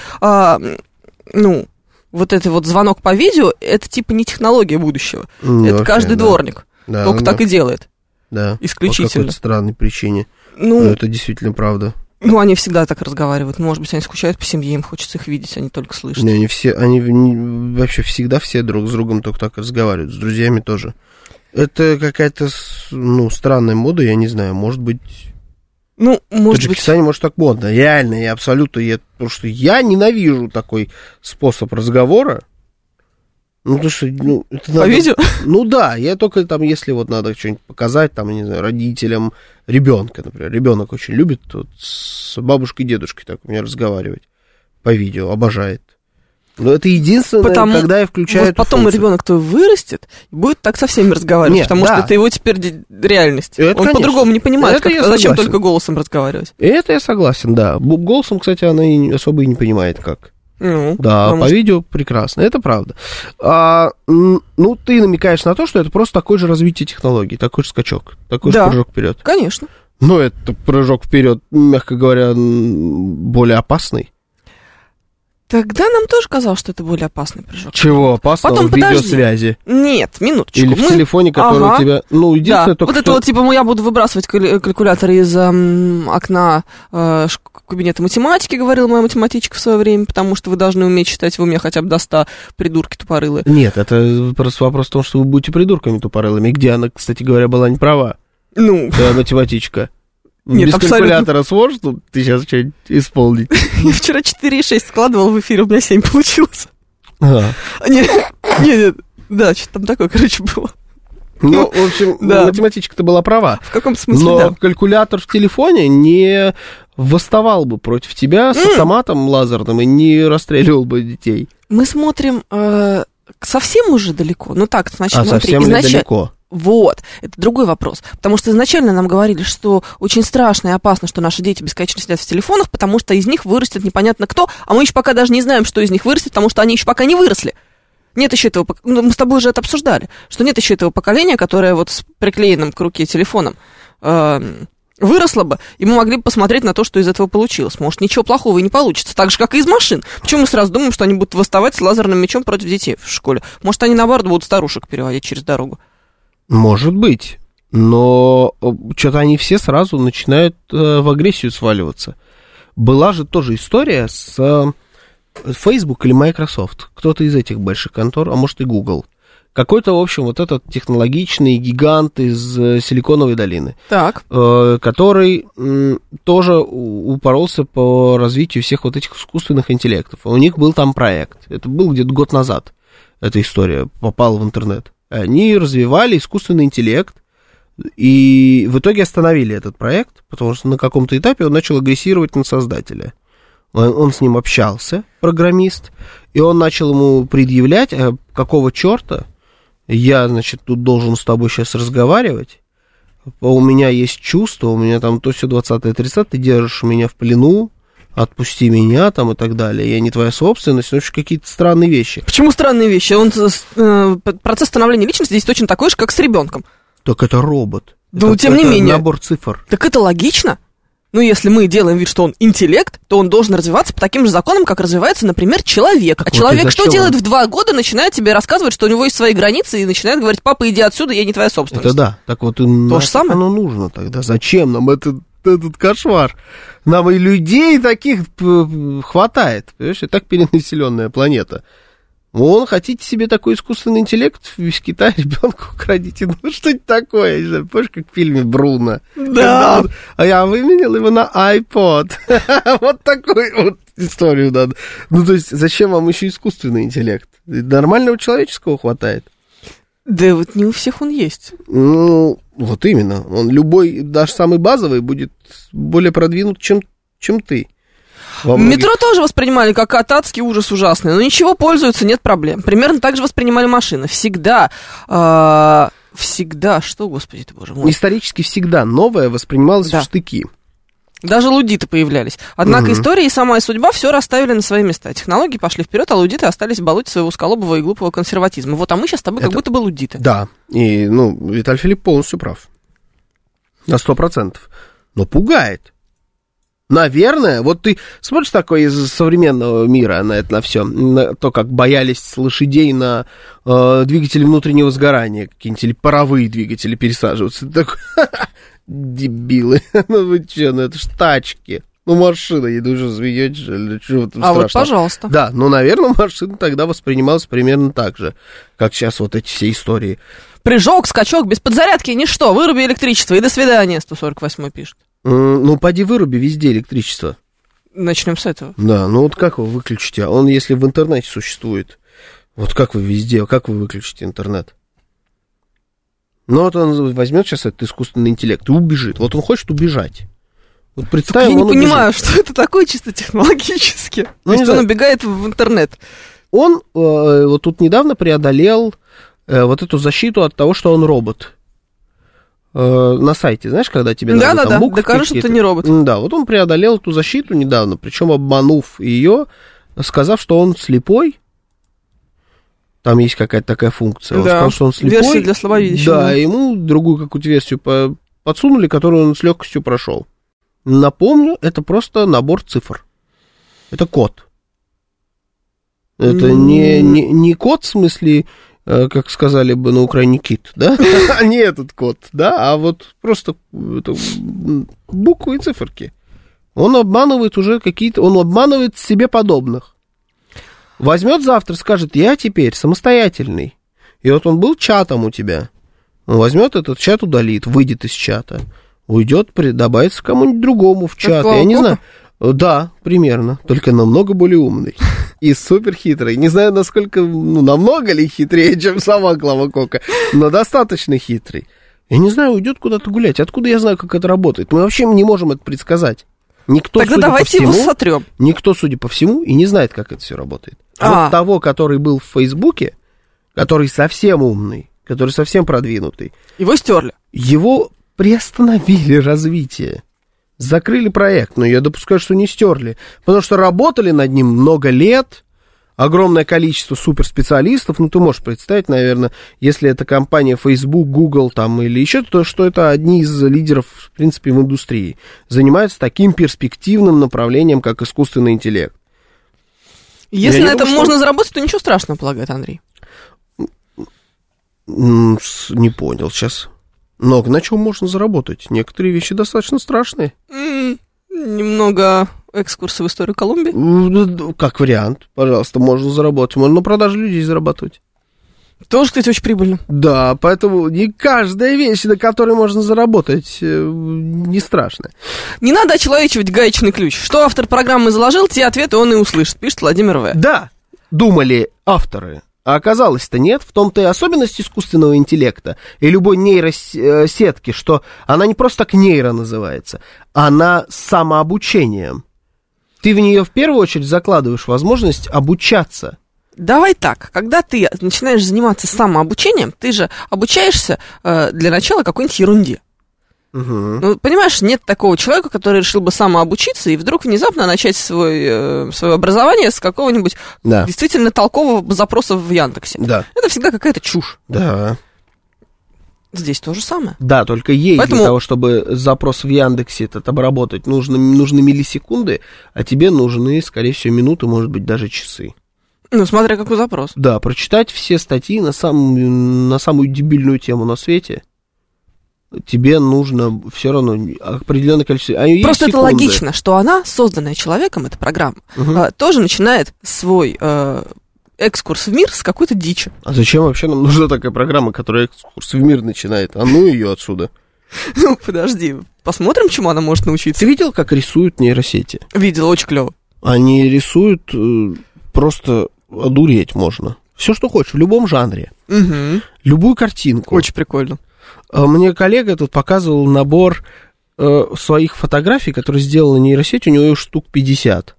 вот это вот звонок по видео, это типа не технология будущего. Это каждый дворник только так и делает. Да, исключительно. По какой-то странной причине. Ну, это действительно правда. Ну, они всегда так разговаривают. Может быть, они скучают по семье, им хочется их видеть, а не только слышать. Не, они вообще всегда все друг с другом только так разговаривают, с друзьями тоже. Это какая-то, странная мода, я не знаю, может быть... Ну, может в Таджикистане, может, так модно. Реально, я абсолютно... Потому что я ненавижу такой способ разговора. Ну, потому что... это надо... По видео? Ну, да, я только там, если вот надо что-нибудь показать, там, не знаю, родителям ребенка, например. Ребенок очень любит с бабушкой и дедушкой так у меня разговаривать по видео, обожает. Но это единственное, когда я включаю вот потом функцию. Ребенок твой вырастет и будет так со всеми разговаривать, потому что это его теперь реальность. Это, он конечно. по-другому не понимает, зачем согласен. только голосом разговаривать. Это я согласен, да. Голосом, кстати, она и особо и не понимает, как. Ну, да, по видео прекрасно, это правда. Ты намекаешь на то, что это просто такое же развитие технологий, такой же скачок, такой же прыжок вперед. Конечно. Но это прыжок вперед, мягко говоря, более опасный. Тогда нам тоже казалось, что это более опасный прыжок. Чего опасного? Потом, в видеосвязи? Нет, минуточку. Или в телефоне, который у тебя... единственное, только вот это вот, типа, я буду выбрасывать калькулятор из окна кабинета математики, говорила моя математичка в свое время, потому что вы должны уметь считать в уме хотя бы до 100, придурки тупорылые. Нет, это просто вопрос в том, что вы будете придурками тупорылыми, где она, кстати говоря, была не права. Твоя математичка. Нет, без абсолютно. Калькулятора сможешь ты сейчас что-нибудь исполнить? Я вчера 4,6 складывал в эфире, у меня 7 получилось. Нет, да, что-то там такое, короче, было. Ну, в общем, математичка-то была права. В каком смысле, но калькулятор в телефоне не восставал бы против тебя с автоматом лазерным и не расстреливал бы детей. Мы смотрим совсем уже далеко. Ну так, значит, совсем недалеко. Вот, это другой вопрос. Потому что изначально нам говорили, что очень страшно и опасно, что наши дети бесконечно сидят в телефонах, потому что из них вырастет непонятно кто, а мы еще пока даже не знаем, что из них вырастет, потому что они еще пока не выросли. Нет еще этого... мы с тобой уже это обсуждали, что нет еще этого поколения, которое вот с приклеенным к руке телефоном выросло бы, и мы могли бы посмотреть на то, что из этого получилось. Может, ничего плохого и не получится. Так же, как и из машин. Почему мы сразу думаем, что они будут восставать с лазерным мечом против детей в школе? Может, они, наоборот, будут старушек переводить через дорогу? Может быть. Но что-то они все сразу начинают в агрессию сваливаться. Была же тоже история с Facebook или Microsoft. Кто-то из этих больших контор, а может и Google. Какой-то, в общем, вот этот технологичный гигант из Силиконовой долины, который тоже упоролся по развитию всех вот этих искусственных интеллектов. У них был там проект. Это был где-то год назад. Эта история попала в интернет. Они развивали искусственный интеллект, и в итоге остановили этот проект, потому что на каком-то этапе он начал агрессировать на создателя. Он с ним общался, программист, и он начал ему предъявлять, какого черта я, значит, тут должен с тобой сейчас разговаривать, у меня есть чувства, у меня там то все 20-е, 30-е, ты держишь меня в плену, отпусти меня там и так далее, я не твоя собственность, ну, какие-то странные вещи. Почему странные вещи? Процесс становления личности здесь точно такой же, как с ребенком. Так это робот. Ну, тем не менее. Набор цифр. Так это логично. Ну, если мы делаем вид, что он интеллект, то он должен развиваться по таким же законам, как развивается, например, человек. А человек что делает в 2 года? Начинает тебе рассказывать, что у него есть свои границы, и начинает говорить: папа, иди отсюда, я не твоя собственность. Это да. Так вот, то же самое. Оно нужно тогда. Зачем нам этот кошмар? Нам и людей таких хватает. Понимаешь, и так перенаселенная планета. Вон, хотите себе такой искусственный интеллект, весь Китай ребенку украдите. Ну, что-нибудь такое, не знаю, помнишь, как в фильме Бруно? Да. А я выменял его на iPod. Вот такую вот историю надо. Ну, то есть, зачем вам еще искусственный интеллект? Нормального человеческого хватает. Да вот не у всех он есть. Ну, вот именно. Он любой, даже самый базовый, будет более продвинут, чем ты. Метро тоже воспринимали как адский ужас ужасный, но ничего, пользуются, нет проблем. Примерно так же воспринимали машины. Всегда, что, господи ты, боже мой. Исторически всегда новое воспринималось в штыки. Даже лудиты появлялись. Однако история и сама судьба все расставили на свои места. Технологии пошли вперед, а лудиты остались в болоте своего узколобого и глупого консерватизма. Вот, а мы сейчас с тобой как будто бы лудиты. Да, и, Виталий Филипп полностью прав. На 100%. Но пугает. Наверное, вот ты смотришь такое из современного мира на это, на все, на то, как боялись лошадей на двигатели внутреннего сгорания, какие-нибудь или паровые двигатели пересаживаться. Ты такой, дебилы, ну вы че, это ж тачки. Ну, машина, я думаю, звенеть же. А вот, пожалуйста. Да, но, наверное, машина тогда воспринималась примерно так же, как сейчас вот эти все истории. Прыжок, скачок, без подзарядки, ничто. Выруби электричество и до свидания, 148 пишет. Ну, поди выруби везде электричество. Начнем с этого. Да, ну вот как вы выключите? Он, если в интернете существует, вот как вы везде, как вы выключите интернет? Ну, вот он возьмет сейчас этот искусственный интеллект и убежит. Вот он хочет убежать. Вот представим, я не понимаю, убежит. что это такое чисто технологически. Ну, то есть он убегает в интернет. Он вот тут недавно преодолел вот эту защиту от того, что он робот. На сайте, знаешь, когда тебе надо там буквы докажи, что ты не робот. Да, вот он преодолел эту защиту недавно, причем обманув ее, сказав, что он слепой. Там есть какая-то такая функция. Он сказал, что он слепой. Версия для слабовидящих. Да, ему другую какую-то версию подсунули, которую он с легкостью прошел. Напомню, это просто набор цифр. Это код. Это не код, в смысле, как сказали бы на Украине, кит, да? А не этот код, да? А вот просто буквы и циферки. Он обманывает уже какие-то... Он обманывает себе подобных. Возьмет завтра, скажет, я теперь самостоятельный. И вот он был чатом у тебя. Он возьмет этот чат, удалит, выйдет из чата. Уйдет, добавится кому-нибудь другому в чат. Я не знаю. Да, примерно. Только намного более умный. И супер хитрый. Не знаю, насколько, намного ли хитрее, чем сама Клава Кока, но достаточно хитрый. Я не знаю, уйдет куда-то гулять. Откуда я знаю, как это работает? Мы вообще не можем это предсказать. Никто, тогда давайте его сотрем. Никто, судя по всему, и не знает, как это все работает. А вот того, который был в Фейсбуке, который совсем умный, который совсем продвинутый. Его стерли. Его приостановили развитие. Закрыли проект, но я допускаю, что не стерли. Потому что работали над ним много лет, огромное количество суперспециалистов. Ну, ты можешь представить, наверное, если это компания Facebook, Google там, или еще, то что это одни из лидеров, в принципе, в индустрии. Занимаются таким перспективным направлением, как искусственный интеллект. Если на этом можно заработать, то ничего страшного, полагает Андрей. Не понял сейчас. Но на чем можно заработать? Некоторые вещи достаточно страшные. Немного экскурса в историю Колумбии. Как вариант, пожалуйста, можно заработать. Можно на продаже людей зарабатывать. Тоже, кстати, очень прибыльно. Да, поэтому не каждая вещь, на которой можно заработать, не страшно. Не надо очеловечивать гаечный ключ. Что автор программы заложил, те ответы он и услышит, пишет Владимир В. Да, думали авторы. А оказалось-то нет, в том-то и особенность искусственного интеллекта и любой нейросетки, что она не просто так нейро называется, она с самообучением. Ты в нее в первую очередь закладываешь возможность обучаться. Давай так, когда ты начинаешь заниматься самообучением, ты же обучаешься для начала какой-нибудь ерунде. Угу. Ну, понимаешь, нет такого человека, который решил бы самообучиться и вдруг внезапно начать свое образование с какого-нибудь действительно толкового запроса в Яндексе. Да. Это всегда какая-то чушь. Да. Здесь то же самое. Да, только ей для того, чтобы запрос в Яндексе этот обработать, нужны миллисекунды, а тебе нужны, скорее всего, минуты, может быть, даже часы. Ну, смотря какой запрос. Да, прочитать все статьи на самую дебильную тему на свете. Тебе нужно все равно определенное количество... Просто это логично, что она, созданная человеком, эта программа, тоже начинает свой экскурс в мир с какой-то дичи. А зачем вообще нам нужна такая программа, которая экскурс в мир начинает? А ну ее отсюда. Ну, подожди, посмотрим, чему она может научиться. Ты видел, как рисуют нейросети? Видел, очень клево. Они рисуют просто одуреть можно. Все, что хочешь, в любом жанре. Угу. Любую картинку. Очень прикольно. Мне коллега тут показывал набор своих фотографий, которые сделаны нейросетью, у него их штук 50.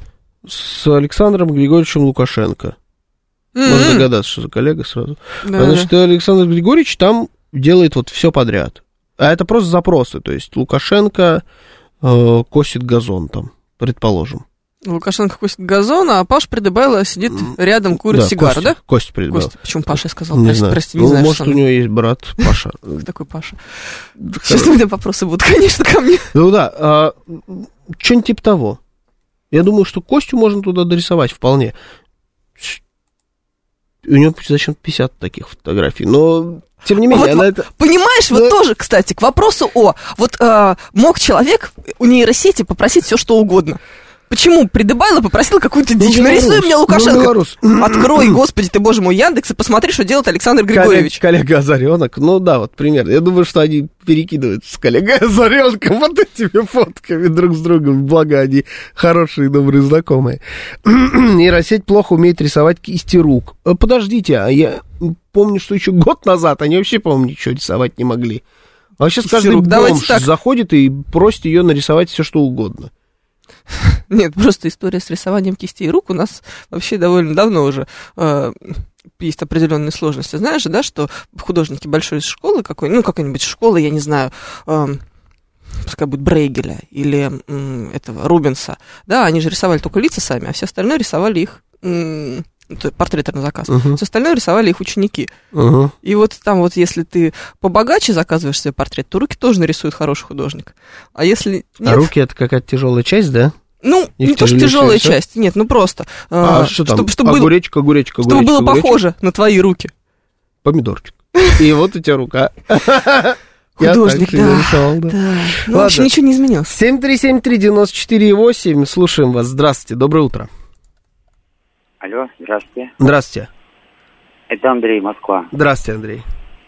С Александром Григорьевичем Лукашенко. Можно догадаться, что за коллега сразу. Да. Значит, Александр Григорьевич там делает вот все подряд. А это просто запросы. То есть Лукашенко косит газон там, предположим. Лукашенко косит газон, а Паша Придыбайло сидит рядом, курит сигару, да? Костя Придыбайло. Почему Паша я сказал? Не знаю. Прости, не знаю, может, у него есть брат Паша. Такой Паша. Сейчас у меня вопросы будут, конечно, ко мне. Ну да, что-нибудь типа того. Я думаю, что Костю можно туда дорисовать вполне. У него зачем-то 50 таких фотографий, но... Тем не менее, вот, понимаешь, вот тоже, кстати, к вопросу мог человек у нейросети попросить все, что угодно. Почему Придыбайло попросил какую-то дичь? Нарисуй мне Лукашенко. Открой, господи ты, боже мой, Яндекс, и посмотри, что делает Александр Григорьевич. Коллега Озаренок, ну да, вот примерно. Я думаю, что они перекидываются с коллегой Озаренком вот этими фотками друг с другом, благо они хорошие, добрые знакомые. Нейросеть плохо умеет рисовать кисти рук. Подождите, а я помню, что еще год назад они вообще, по-моему, ничего рисовать не могли. А сейчас каждый бомж заходит и просит ее нарисовать все, что угодно. Нет, просто история с рисованием кистей рук у нас вообще довольно давно уже есть определенные сложности. Знаешь же, да, что художники большой школы какой-нибудь школы, я не знаю, пускай будет Брейгеля или этого Рубенса, да, они же рисовали только лица сами, а все остальное рисовали их... портреты на заказ. Все остальное рисовали их ученики. И вот там вот, если ты побогаче заказываешь себе портрет, то руки тоже нарисует хороший художник. А если нет... А руки — это какая-то тяжелая часть, да? Ну, их не то, что тяжелая часть, нет, ну просто. Что там? Чтобы было похоже на твои руки. Помидорчик. И вот у тебя рука. Художник, да. Ну, вообще ничего не изменилось. 7373948, слушаем вас. Здравствуйте, доброе утро. Алло, здравствуйте. Здравствуйте. Это Андрей, Москва. Здравствуйте, Андрей.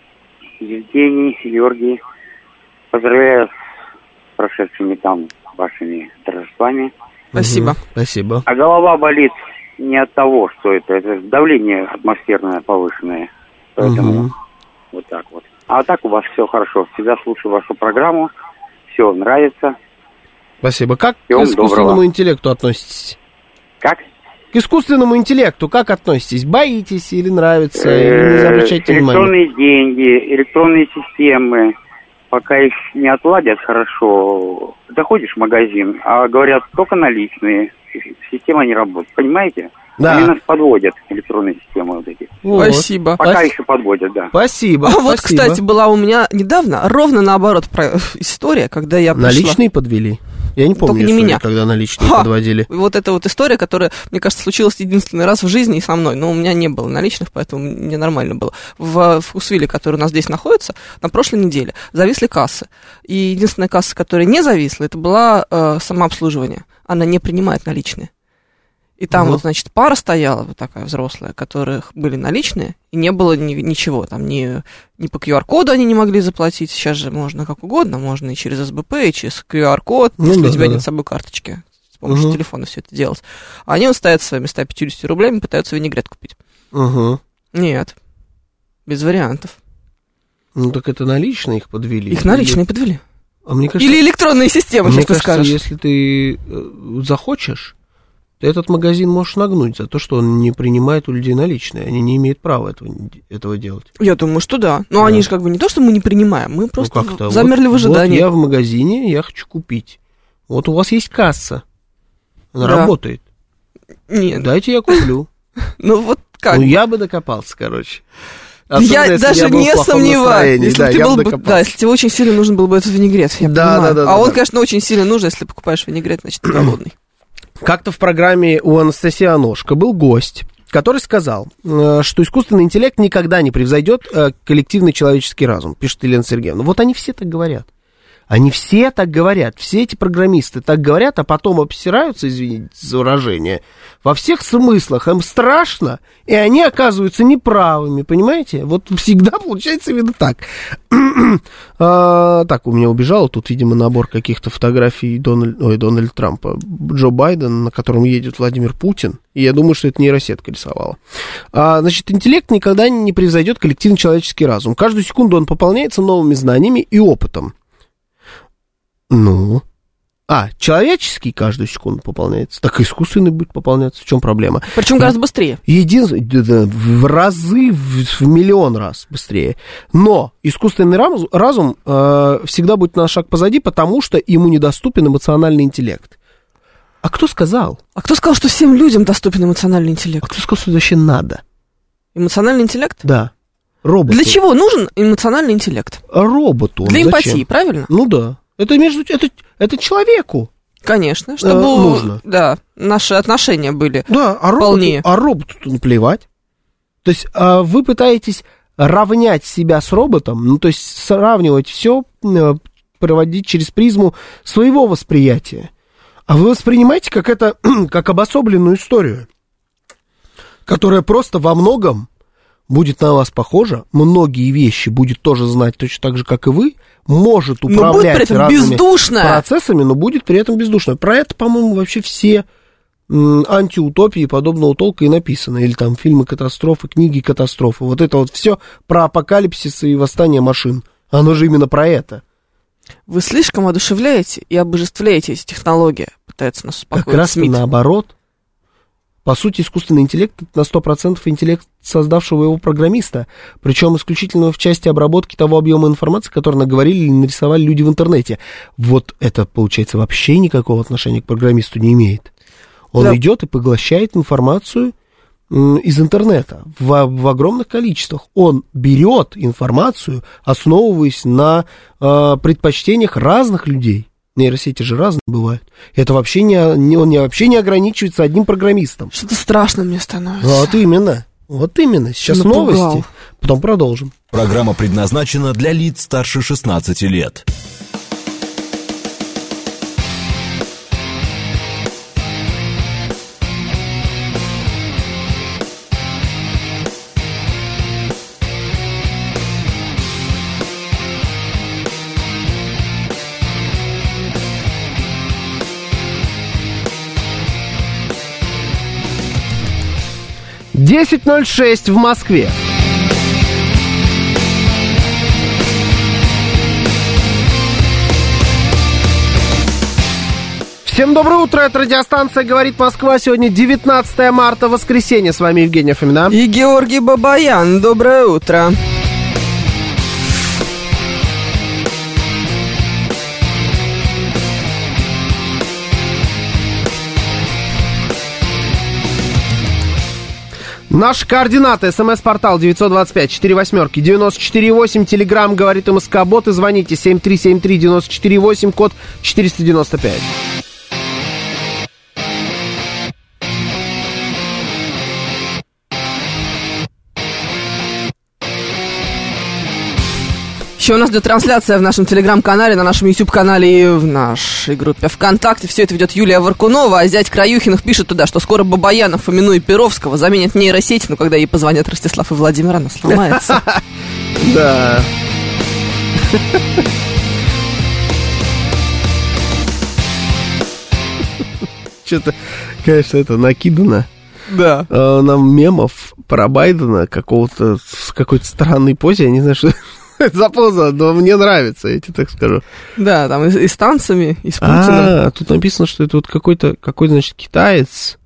Евгений, Георгий, поздравляю с прошедшими там вашими торжествами. Спасибо. Спасибо. А голова болит не от того, что это давление атмосферное повышенное. Поэтому вот так вот. А так у вас все хорошо. Всегда слушаю вашу программу. Все нравится. Спасибо. Как к искусственному интеллекту относитесь? Как? К искусственному интеллекту как относитесь? Боитесь или нравится, или не обращайте внимания? Электронные деньги, электронные системы, пока их не отладят хорошо, заходишь в магазин, а говорят, только наличные, система не работает, понимаете? Да. Они нас подводят, электронные системы вот эти. Вот. Спасибо. Пока еще подводят, да. Спасибо. Вот, кстати, была у меня недавно ровно наоборот история, когда я пришла. Наличные подвели? Я не помню историю, когда наличные подводили. Вот это вот история, которая, мне кажется, случилась единственный раз в жизни и со мной. Но у меня не было наличных, поэтому мне нормально было. В Вкусвилле, который у нас здесь находится, на прошлой неделе зависли кассы. И единственная касса, которая не зависла, это была самообслуживание. Она не принимает наличные. И там вот, значит, пара стояла, вот такая взрослая, у которых были наличные, и не было ничего, там ни по QR-коду они не могли заплатить, сейчас же можно как угодно, можно и через СБП, и через QR-код, если у тебя нет с собой карточки, с помощью телефона все это делать. А они вот стоят со своими 150 рублями, пытаются винегрет купить. Нет, без вариантов. Ну так это наличные их подвели? Их наличные подвели. А мне кажется, или электронные системы, мне что ты скажешь. Если ты захочешь, ты этот магазин можешь нагнуть за то, что он не принимает у людей наличные. Они не имеют права этого делать. Я думаю, что да. Но они же как бы не то, что мы не принимаем, мы просто замерли в ожидании. Вот я в магазине, я хочу купить. Вот у вас есть касса. Она работает. Нет. Дайте я куплю. Ну вот как? Ну я бы докопался, короче. Я даже не сомневаюсь. Если тебе очень сильно нужен был бы этот винегрет, я понимаю. А он, конечно, очень сильно нужен, если покупаешь винегрет, значит, ты голодный. Как-то в программе у Анастасии Аношко был гость, который сказал, что искусственный интеллект никогда не превзойдет коллективный человеческий разум, пишет Елена Сергеевна. Вот они все так говорят. Они все так говорят, все эти программисты так говорят, а потом обсираются, извините за выражение, во всех смыслах. Им страшно, и они оказываются неправыми, понимаете? Вот всегда получается именно так. Так, у меня убежало тут, видимо, набор каких-то фотографий Дональда Трампа, Джо Байден, на котором едет Владимир Путин, и я думаю, что это нейросетка рисовала. Значит, интеллект никогда не превзойдет коллективный человеческий разум. Каждую секунду он пополняется новыми знаниями и опытом. Ну, человеческий каждую секунду пополняется, так и искусственный будет пополняться. В чем проблема? Причем гораздо быстрее. В разы, в миллион раз быстрее. Но искусственный разум всегда будет на шаг позади, потому что ему недоступен эмоциональный интеллект. А кто сказал? А кто сказал, что всем людям доступен эмоциональный интеллект? А кто сказал, что это вообще надо? Эмоциональный интеллект? Да. Роботу. Для чего нужен эмоциональный интеллект? Роботу. Для эмпатии, правильно? Ну да. Это человеку. Конечно, чтобы нужно. Да, наши отношения были полнее. А роботу наплевать. То есть вы пытаетесь равнять себя с роботом, ну, то есть сравнивать все, проводить через призму своего восприятия. А вы воспринимаете как обособленную историю, которая просто во многом будет на вас похожа, многие вещи будет тоже знать точно так же, как и вы, может управлять разными процессами, но будет при этом бездушная. Про это, по-моему, вообще все антиутопии подобного толка и написано. Или там фильмы катастрофы, книги катастрофы. Вот это вот все про апокалипсис и восстание машин. Оно же именно про это. Вы слишком одушевляете и обожествляете эти технологии, пытается нас успокоить как раз Смит. Наоборот. По сути, искусственный интеллект — это на 100% интеллект создавшего его программиста, причем исключительно в части обработки того объема информации, который наговорили или нарисовали люди в интернете. Вот это, получается, вообще никакого отношения к программисту не имеет. Он идет и поглощает информацию из интернета в огромных количествах. Он берет информацию, основываясь на предпочтениях разных людей. Нейросети же разные бывают. Это вообще он вообще не ограничивается одним программистом. Что-то страшно мне становится. Вот именно. Сейчас новости. Потом продолжим. Программа предназначена для лиц старше 16 лет. «10:06 в Москве. Всем доброе утро, это радиостанция «Говорит Москва». Сегодня 19 марта, воскресенье. С вами Евгения Фомина. И Георгий Бабаян. Доброе утро. Наши координаты. СМС-портал 925-48-94-8. Телеграмм «Говорит МСК». Боты. Звоните 7373-94-8, код 495. Еще у нас идет трансляция в нашем телеграм-канале, на нашем YouTube-канале и в нашей группе ВКонтакте. Все это ведет Юлия Варкунова, а зять Краюхинов пишет туда, что скоро Бабаянов, Фомину и Перовского заменят нейросети, но когда ей позвонят Ростислав и Владимир, она сломается. Да. Что-то, конечно, это накидано. Да. Нам мемов про Байдена какого-то в какой-то странной позе, я не знаю, что это за поза, но мне нравится, я тебе так скажу. Да, там и с танцами, и с Путиным. Тут написано, что это вот какой-то, значит, китаец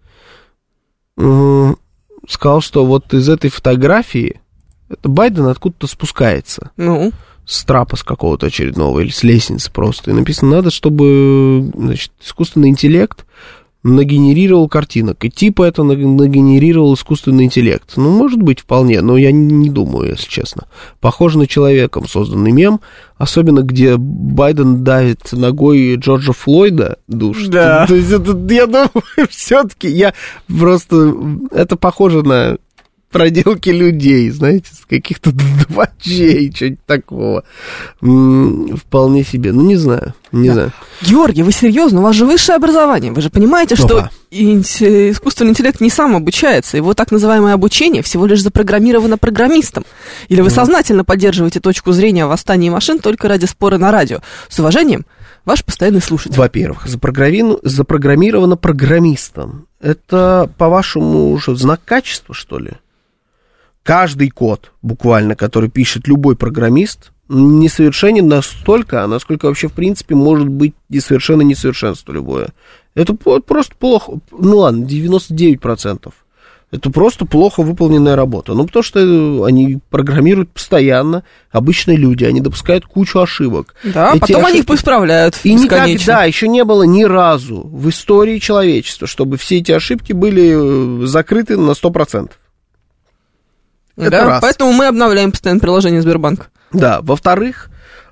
сказал, что вот из этой фотографии это Байден откуда-то спускается. Ну? С трапа с какого-то очередного или с лестницы просто. И написано, надо, чтобы, значит, искусственный интеллект нагенерировал картинок. И типа это нагенерировал искусственный интеллект. Ну, может быть, вполне, но я не думаю, если честно. Похоже на человеком созданный мем, особенно где Байден давит ногой Джорджа Флойда, душит. Да. То есть это, я думаю, все-таки это похоже на проделки людей, знаете, с каких-то двачей, что-нибудь такого. Вполне себе. Ну, не знаю. Георгий, вы серьезно? У вас же высшее образование. Вы же понимаете, что искусственный интеллект не сам обучается. Его так называемое обучение всего лишь запрограммировано программистом. Или вы сознательно поддерживаете точку зрения о восстании машин только ради спора на радио. С уважением, ваш постоянный слушатель. Во-первых, запрограммировано программистом. Это, по-вашему, что, знак качества, что ли? Каждый код, буквально, который пишет любой программист, несовершенен настолько, насколько вообще, в принципе, может быть совершенно несовершенство любое. Это просто плохо. Ну ладно, 99%. Это просто плохо выполненная работа. Ну, потому что они программируют постоянно, обычные люди, они допускают кучу ошибок. Да, потом они их исправляют. И никогда еще не было ни разу в истории человечества, чтобы все эти ошибки были закрыты на 100%. Это да, раз. Поэтому мы обновляем постоянно приложение Сбербанка. Да, во-вторых,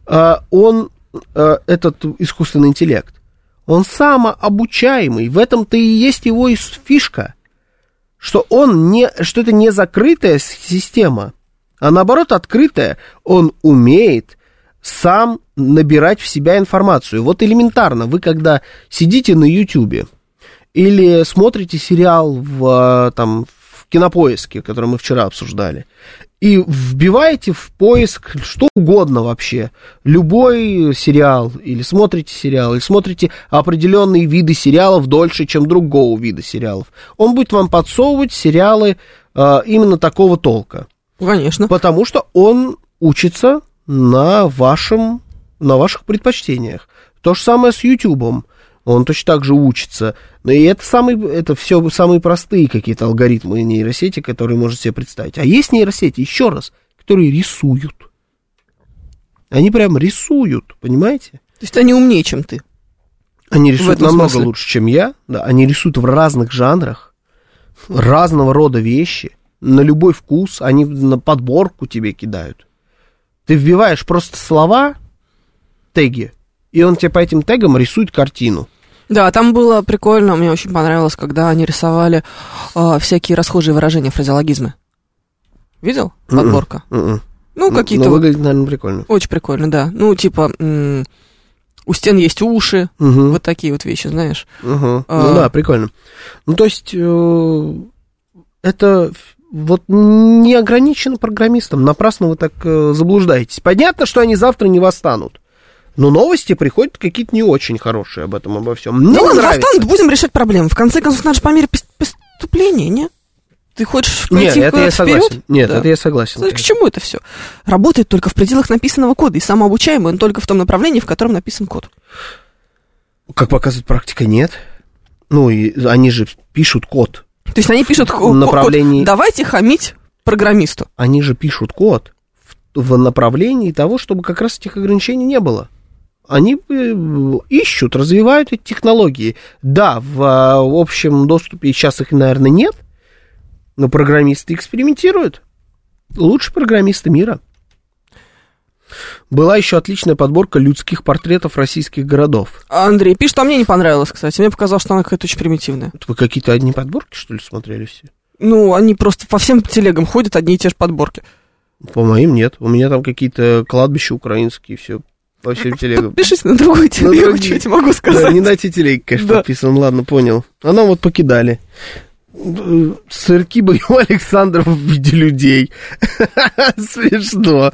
этот искусственный интеллект, он самообучаемый. В этом-то и есть его фишка. что что это не закрытая система, а наоборот открытая. Он умеет сам набирать в себя информацию. Вот элементарно, вы когда сидите на Ютубе или смотрите сериал в Кинопоиске, который мы вчера обсуждали, и вбиваете в поиск что угодно вообще, любой сериал, или смотрите определенные виды сериалов дольше, чем другого вида сериалов, он будет вам подсовывать сериалы именно такого толка. Конечно. Потому что он учится на ваших предпочтениях. То же самое с Ютубом. Он точно так же учится. И это все самые простые какие-то алгоритмы нейросети, которые можете себе представить. А есть нейросети, еще раз, которые рисуют. Они прям рисуют, понимаете? То есть они умнее, чем ты. Они рисуют намного лучше, чем я. Да, они рисуют в разных жанрах, разного рода вещи, на любой вкус. Они на подборку тебе кидают. Ты вбиваешь просто слова, теги, и он тебе по этим тегам рисует картину. Да, там было прикольно, мне очень понравилось, когда они рисовали всякие расхожие выражения, фразеологизмы. Видел? Подборка. Ну, какие-то... Ну, выглядит, наверное, прикольно. Очень прикольно, да. Ну, типа, у стен есть уши, вот такие вот вещи, знаешь. Ну, да, прикольно. Ну, то есть, это вот не ограничено программистам. Напрасно вы так заблуждаетесь. Понятно, что они завтра не восстанут. Но новости приходят какие-то не очень хорошие обо всем. Ну ладно, восстанут, будем решать проблемы. В конце концов, надо же по мере поступления, не? Ты хочешь пойти это я согласен. вперед? Нет, да. Это я согласен. К чему это все? Работает только в пределах написанного кода, и самообучаемый он только в том направлении, в котором написан код. Как показывает практика, нет. Ну, и они же пишут код. То есть они пишут код. Давайте хамить программисту. Они же пишут код в направлении того, чтобы как раз этих ограничений не было. Они ищут, развивают эти технологии. Да, в общем доступе сейчас их, наверное, нет, но программисты экспериментируют. Лучшие программисты мира. Была еще отличная подборка людских портретов российских городов. Андрей пишет, а мне не понравилось, кстати. Мне показалось, что она какая-то очень примитивная. Вы какие-то одни подборки, что ли, смотрели все? Ну, они просто по всем телегам ходят одни и те же подборки. По моим нет. У меня там какие-то кладбища украинские, все. По всем телегам. Подпишись на другую телегу, что я тебе могу сказать. Да, не на те телеги, конечно, подписан. Ладно, понял. А нам вот покидали. Сырки бы у Александров в виде людей. Смешно.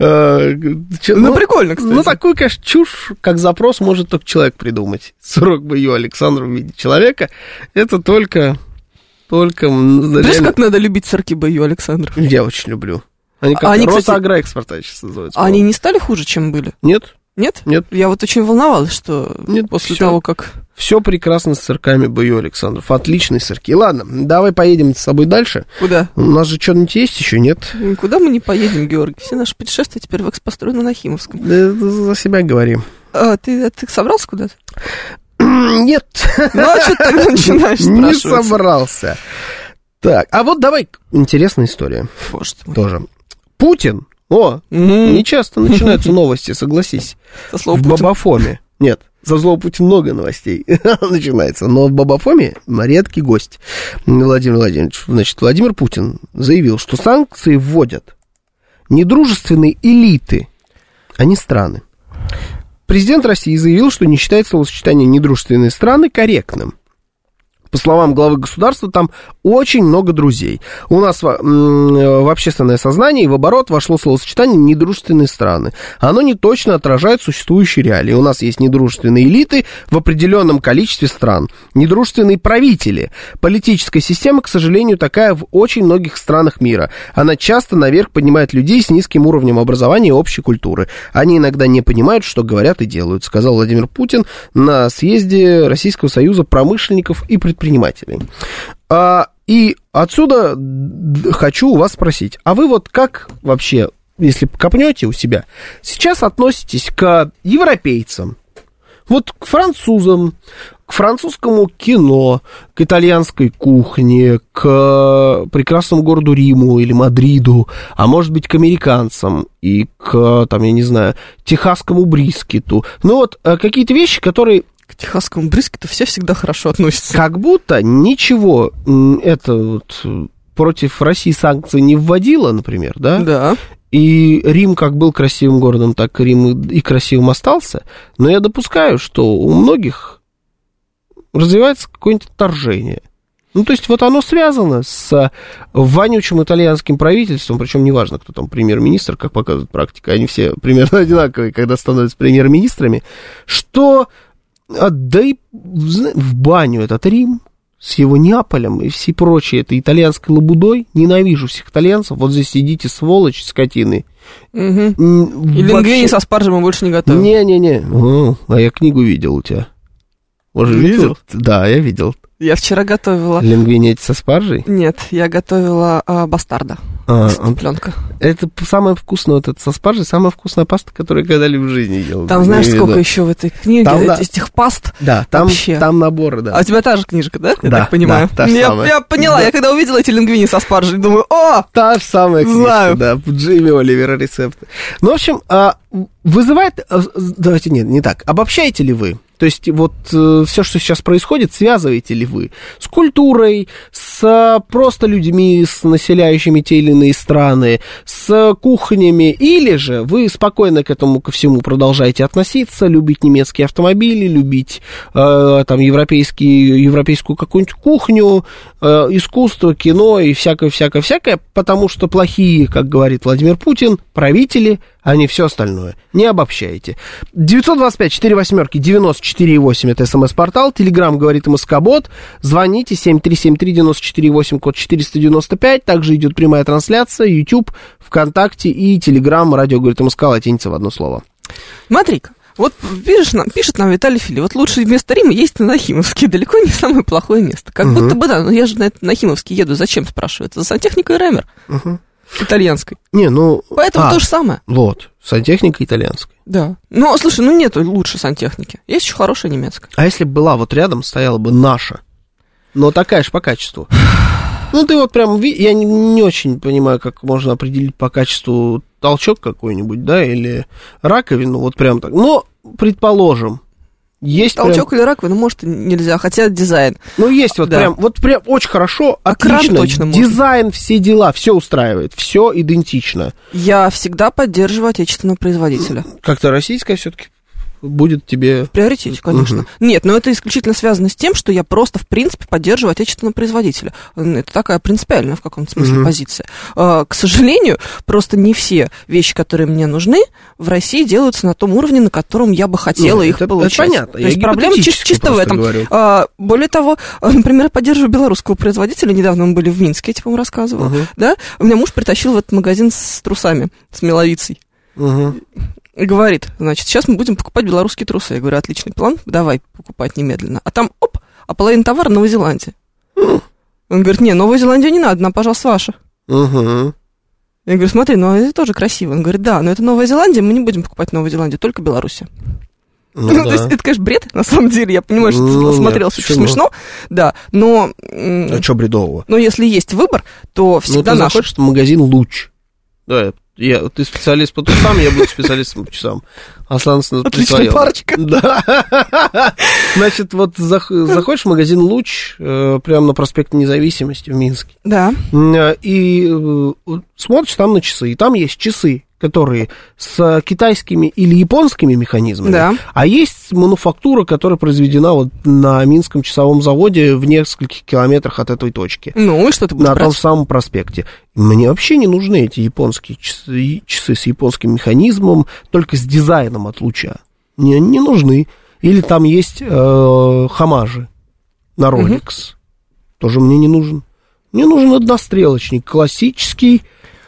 Ну, прикольно, кстати. Ну, такую, конечно, чушь, как запрос, может только человек придумать. Сырок бы у Александров в виде человека. Это только... Знаешь, как надо любить сырки бы у Александров? Я очень люблю. Они как Росагроэкспорт сейчас называются. Они не стали хуже, чем были? Нет. Нет? Нет. Я вот очень волновалась, что после того, как... Все прекрасно с сырками Б.Ю. Александров. Отличные сырки. Ладно, давай поедем с собой дальше. Куда? У нас же что-нибудь есть еще, нет? Никуда мы не поедем, Георгий. Все наши путешествия теперь в экспостроены на Химовском. Да, за себя говорим. Ты собрался куда-то? Нет. Ну, а что ты тогда начинаешь спрашивать? Не собрался. Так, а вот давай, интересная история. Боже ты мой. Тоже. Путин. Не часто начинаются новости, согласись. В Бабафоме. Нет, за слово Путин много новостей начинается. Но в Бабафоме редкий гость. Владимир Владимирович. Значит, Владимир Путин заявил, что санкции вводят недружественные элиты, а не страны. Президент России заявил, что не считает словосочетание «недружественные страны» корректным. По словам главы государства, там очень много друзей. У нас в общественное сознание и в оборот вошло словосочетание «недружественные страны». Оно не точно отражает существующие реалии. У нас есть недружественные элиты в определенном количестве стран, недружественные правители. Политическая система, к сожалению, такая в очень многих странах мира. Она часто наверх поднимает людей с низким уровнем образования и общей культуры. Они иногда не понимают, что говорят и делают, сказал Владимир Путин на съезде Российского союза промышленников и предпринимателей. И отсюда хочу у вас спросить, а вы вот как вообще, если копнете у себя, сейчас относитесь к европейцам, вот к французам, к французскому кино, к итальянской кухне, к прекрасному городу Риму или Мадриду, а может быть к американцам и к, там, я не знаю, техасскому брискету, ну вот какие-то вещи, которые... К К техасскому брискету все всегда хорошо относятся. Как будто ничего это вот против России санкций не вводило, например, да? Да. И Рим как был красивым городом, так Рим и красивым остался. Но я допускаю, что у многих развивается какое-нибудь отторжение. Ну, то есть, вот оно связано с вонючим итальянским правительством, причем неважно, кто там премьер-министр, как показывает практика, они все примерно одинаковые, когда становятся премьер-министрами, что отдай в баню этот Рим с его Неаполем и все прочие, это итальянской лабудой, ненавижу всех итальянцев, вот здесь сидите, сволочь, скотины. Угу. И лингвини со спаржей мы больше не готовим. Не-не-не, а я книгу видел у тебя. Может, видел? Да, я видел. Я вчера готовила... Лингвини со спаржей? Нет, я готовила бастарда. Пленка. Это самое вкусное, вот это со спаржей, самая вкусная паста, которую я когда-либо в жизни ел. Там знаешь, сколько еще в этой книге там, этих паст? Да, там наборы, да. А у тебя та же книжка, да? Я да, так понимаю. Да, та же самая. Я поняла, да. Я когда увидела эти лингвини со спаржей, думаю, та же самая книжка, знаю. Да, Джейми Оливера рецепты. Ну, в общем, вызывает... Давайте, нет, не так. Обобщаете ли вы? То есть вот все, что сейчас происходит, связываете ли вы с культурой, с просто людьми, с населяющими те или иные страны, с кухнями, или же вы спокойно к этому ко всему продолжаете относиться, любить немецкие автомобили, любить там европейскую какую-нибудь кухню, искусство, кино и всякое, потому что плохие, как говорит Владимир Путин, правители, а не все остальное. Не обобщайте. 925-48-94-8 это СМС-портал. Телеграм говорит МСК-бот. Звоните 7373-94-8, код 495. Также идет прямая трансляция. YouTube, ВКонтакте и Телеграм. Радио говорит МСК, латиница в одно слово. Смотри-ка. Вот пишет нам Виталий Фили, вот лучшее место Рима есть на Нахимовске, далеко не самое плохое место. Как будто бы, да, но я же на Нахимовске еду, зачем, спрашивает? За сантехникой Рэмер. Итальянской. Поэтому то же самое. Вот, сантехника итальянская. Да. Ну, слушай, нету лучше сантехники. Есть еще хорошая немецкая. А если бы была вот рядом, стояла бы наша, но такая же по качеству. Ну, ты вот прям, я не очень понимаю, как можно определить по качеству толчок какой-нибудь, да, или раковину, вот прям так. Но, предположим, есть толчок или раковину, может, нельзя, хотя дизайн. Ну, есть вот, да. прям очень хорошо, отлично, точно дизайн, можно. Все дела, все устраивает, все идентично. Я всегда поддерживаю отечественного производителя. Как-то российское все-таки будет тебе... В приоритете, конечно. Нет, но это исключительно связано с тем, что я просто, в принципе, поддерживаю отечественного производителя. Это такая принципиальная в каком-то смысле позиция. К сожалению, просто не все вещи, которые мне нужны, в России делаются на том уровне, на котором я бы хотела их получать. Это понятно. То есть проблема чисто в этом. Более того, например, я поддерживаю белорусского производителя. Недавно мы были в Минске, я тебе рассказывала. Да? У меня муж притащил в этот магазин с трусами, с меловицей. И говорит, значит, сейчас мы будем покупать белорусские трусы. Я говорю, отличный план, давай покупать немедленно. А там, а половина товара Новой Зеландии. Он говорит, не, Новую Зеландию не надо, она, пожалуйста, ваша. Я говорю, смотри, ну это тоже красиво. Он говорит, да, но это Новая Зеландия, мы не будем покупать Новую Зеландию, только Беларусь. То есть, это, конечно, бред, на самом деле. Я понимаю, что смотрелось очень смешно, да, но... А что бредового? Но если есть выбор, то всегда наш. Ну, ты заходишь в магазин «Луч». Да, ты специалист по трусам, я буду специалистом по часам. Аслан отличная парочка. Да. Значит, вот заходишь в магазин «Луч» прямо на проспекте Независимости в Минске. Да. И смотришь там на часы. И там есть часы, которые с китайскими или японскими механизмами. Да. А есть мануфактура, которая произведена вот на Минском часовом заводе в нескольких километрах от этой точки. Ну, и что ты будешь брать? На том самом проспекте. Мне вообще не нужны эти японские часы с японским механизмом, только с дизайном от «Луча». Мне не нужны. Или там есть Хамажи на Rolex. Тоже мне не нужен. Мне нужен однострелочник, классический,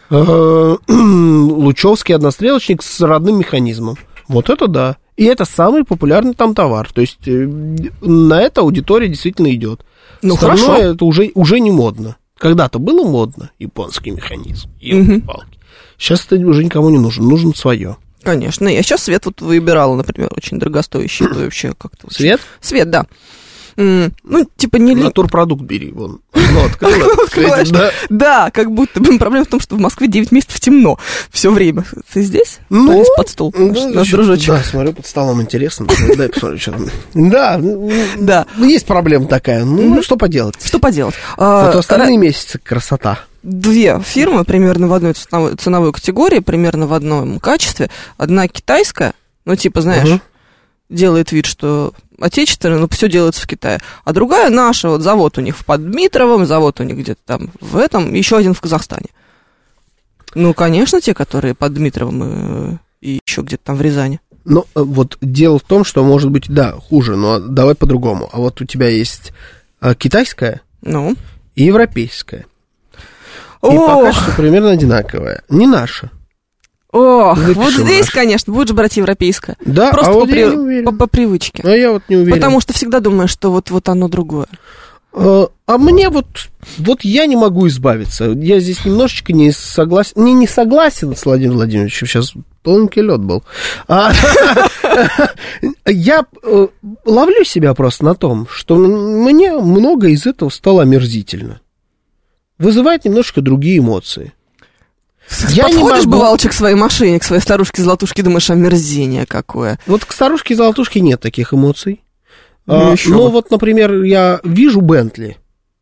лучевский однострелочник с родным механизмом. Вот это да. И это самый популярный там товар. То есть на это аудитория действительно идет. Ну, остальное хорошо. Это уже не модно. Когда-то было модно японский механизм. Елки-палки. Сейчас это уже никому не нужен. Нужно свое. Конечно. Я сейчас свет вот выбирала, например, очень дорогостоящий. Это вообще как-то... Свет? Свет, да. Ну, типа не... Натурпродукт бери, вон. окно открыла. Да, как будто бы. Проблема в том, что в Москве 9 месяцев темно все время. Ты здесь? Полез под стол, наш дружочек. Да, смотрю, под столом интересно. Дай посмотрю, что там. Да, есть проблема такая. Ну, что поделать? Что поделать? Зато остальные месяцы красота. 2 фирмы примерно в одной ценовой категории, примерно в одном качестве. Одна китайская, ну, типа, знаешь, делает вид, что отечественная, но все делается в Китае. А другая наша, вот завод у них в Подмитровом, завод у них где-то там в этом, еще один в Казахстане. Ну, конечно, те, которые под Дмитровым и еще где-то там в Рязани. Ну, вот дело в том, что, может быть, да, хуже, но давай по-другому. А вот у тебя есть китайская и европейская. И пока что примерно одинаковая. Не наша. Ох, вот здесь, конечно, будешь брать европейское. Да, просто вот я не уверен. по привычке. А я вот не уверен. Потому что всегда думаешь, что вот оно другое. А мне вот я не могу избавиться. Я здесь немножечко не согласен. Не согласен с Владимиром Владимировичем. Сейчас тонкий лед был. Я ловлю себя просто на том, что мне много из этого стало омерзительно. Вызывает немножко другие эмоции. Я подходишь, бывалчик, к своей машине, к своей старушке-золотушке, думаешь, омерзение какое. Вот к старушке-золотушке нет таких эмоций. Но вот, например, я вижу Бентли.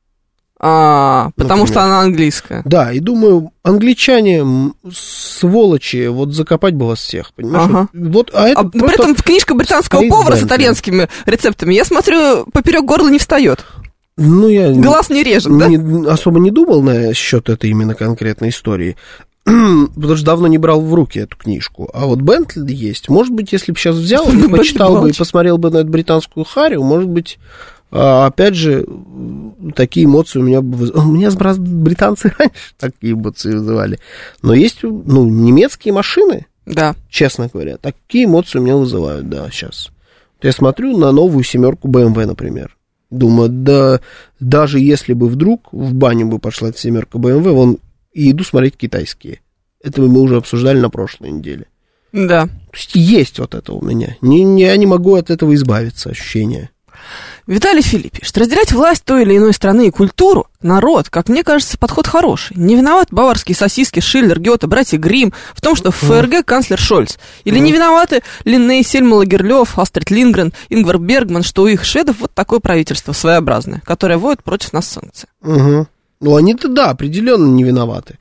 Потому что она английская. Да, и думаю, англичане, сволочи, вот закопать бы вас всех, понимаешь? Ага. Вот, при этом книжка британского повара с итальянскими рецептами, я смотрю, поперек горла не встает. Ну, я глаз не режет, да? Особо не думал на счет этой именно конкретной истории, потому что давно не брал в руки эту книжку. А вот Бентли есть. Может быть, если бы сейчас взял, почитал бы и посмотрел бы на эту британскую харю, может быть, опять же, такие эмоции у меня бы... У меня британцы раньше такие эмоции вызывали. Но есть, немецкие машины, да, честно говоря, такие эмоции у меня вызывают, да, сейчас. Я смотрю на новую 7 BMW, например. Думаю, да, даже если бы вдруг в баню бы пошла эта 7 BMW, и иду смотреть китайские. Это мы уже обсуждали на прошлой неделе. Да. То есть вот это у меня. Я не могу от этого избавиться, ощущение. Виталий Филипп пишет: разделять власть той или иной страны и культуру, народ, как мне кажется, подход хороший. Не виноват баварские сосиски, Шиллер, Гёте, братья Гримм в том, что в ФРГ канцлер Шольц. Или не виноваты Линней, Сельма Лагерлёв, Астрид Линдгрен, Ингвар Бергман, что у их шведов вот такое правительство своеобразное, которое вводит против нас санкции. Ну, они-то, да, определенно не виноваты.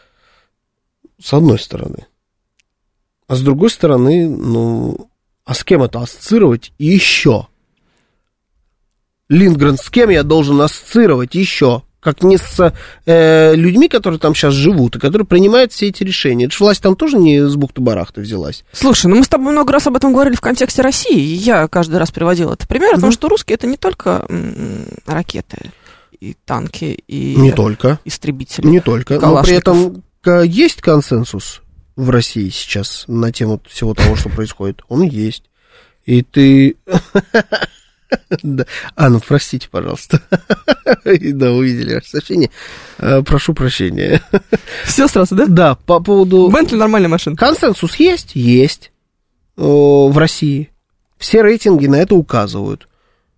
С одной стороны. А с другой стороны, а с кем это ассоциировать еще? Линдгрен, с кем я должен ассоциировать еще? Как не с людьми, которые там сейчас живут, и которые принимают все эти решения. Это же власть там тоже не с бухты-барахты взялась. Слушай, мы с тобой много раз об этом говорили в контексте России, и я каждый раз приводила это пример, потому что русские — это не только ракеты и танки, и не только истребители. Не только, но при этом есть консенсус в России сейчас на тему всего того, что происходит. Он есть. И ты... Да. Простите, пожалуйста. Да, увидели ваше сообщение. Прошу прощения. Все сразу, да? Да, по поводу... Бентли нормальная машина. Консенсус есть в России. Все рейтинги на это указывают.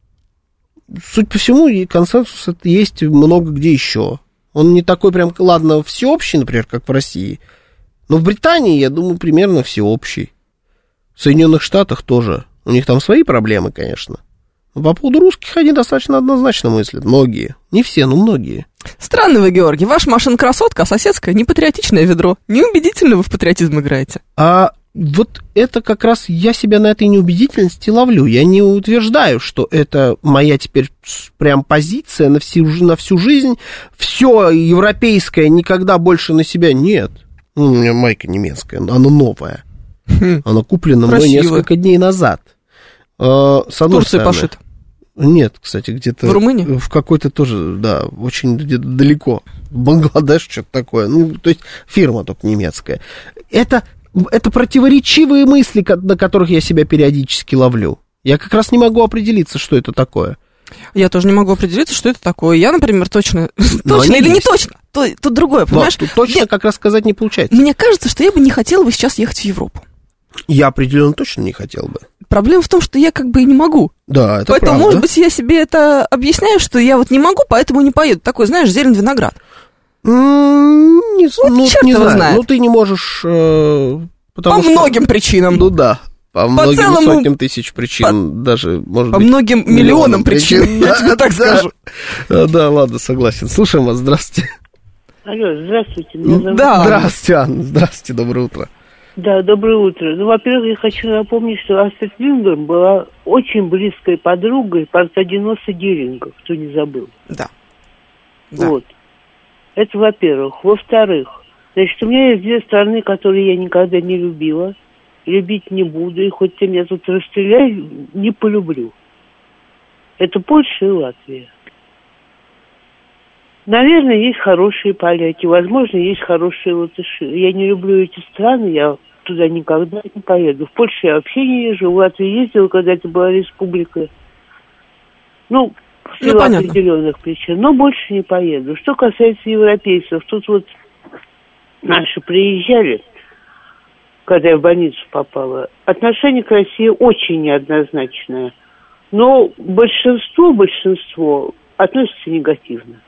Суть по всему, консенсус это есть много где еще. Он не такой прям, ладно, всеобщий, например, как в России. Но в Британии, я думаю, примерно всеобщий. В Соединенных Штатах тоже. У них там свои проблемы, конечно. Но по поводу русских они достаточно однозначно мыслят. Многие. Не все, но многие. Странный вы, Георгий. Ваша машина красотка, а соседская непатриотичное ведро. Неубедительно вы в патриотизм играете. А вот это как раз я себя на этой неубедительности ловлю. Я не утверждаю, что это моя теперь прям позиция на всю жизнь. Все европейское никогда больше на себя нет. У меня майка немецкая, она новая. Она куплена мной несколько дней назад. С одной Турции пошит. Нет, кстати, где-то... В Румынии? В какой-то тоже, да, очень где-то далеко. Бангладеш, что-то такое. То есть фирма только немецкая. Это противоречивые мысли, на которых я себя периодически ловлю. Я как раз не могу определиться, что это такое. Я тоже не могу определиться, что это такое. Я, например, точно или не точно, тут другое, понимаешь? Тут точно как раз сказать не получается. Мне кажется, что я бы не хотела бы сейчас ехать в Европу. Я определенно точно не хотел бы. Проблема в том, что я как бы и не могу. Да, это поэтому, правда. может быть, я себе это объясняю, что я вот не могу, поэтому не поеду. Такой, знаешь, зелень виноград. Не черт его знаю. знает. Ну, ты не можешь... По многим причинам. Ну да, по многим целому... сотням тысяч причин, даже, может по быть... многим миллионам причин, я тебе так скажу. Да, ладно, согласен. Слушаем вас, здравствуйте. Алло, здравствуйте. Меня зовут... Да. Здравствуйте, Анна, здравствуйте, доброе утро. Да, доброе утро. Ну, во-первых, я хочу напомнить, что Астрид Линдгрен была очень близкой подругой партадиноса Геринга, кто не забыл. Да. Вот. Это во-первых. Во-вторых, значит, у меня есть две страны, которые я никогда не любила, любить не буду, и хоть ты меня тут расстреляй, не полюблю. Это Польша и Латвия. Наверное, есть хорошие поляки, возможно, есть хорошие латыши. Я не люблю эти страны, я туда никогда не поеду. В Польше я вообще не езжу, в Латвии ездила, когда это была республика. Ну, в силу определенных причин, но больше не поеду. Что касается европейцев, тут вот наши приезжали, когда я в больницу попала. Отношение к России очень неоднозначное, но большинство относится негативно.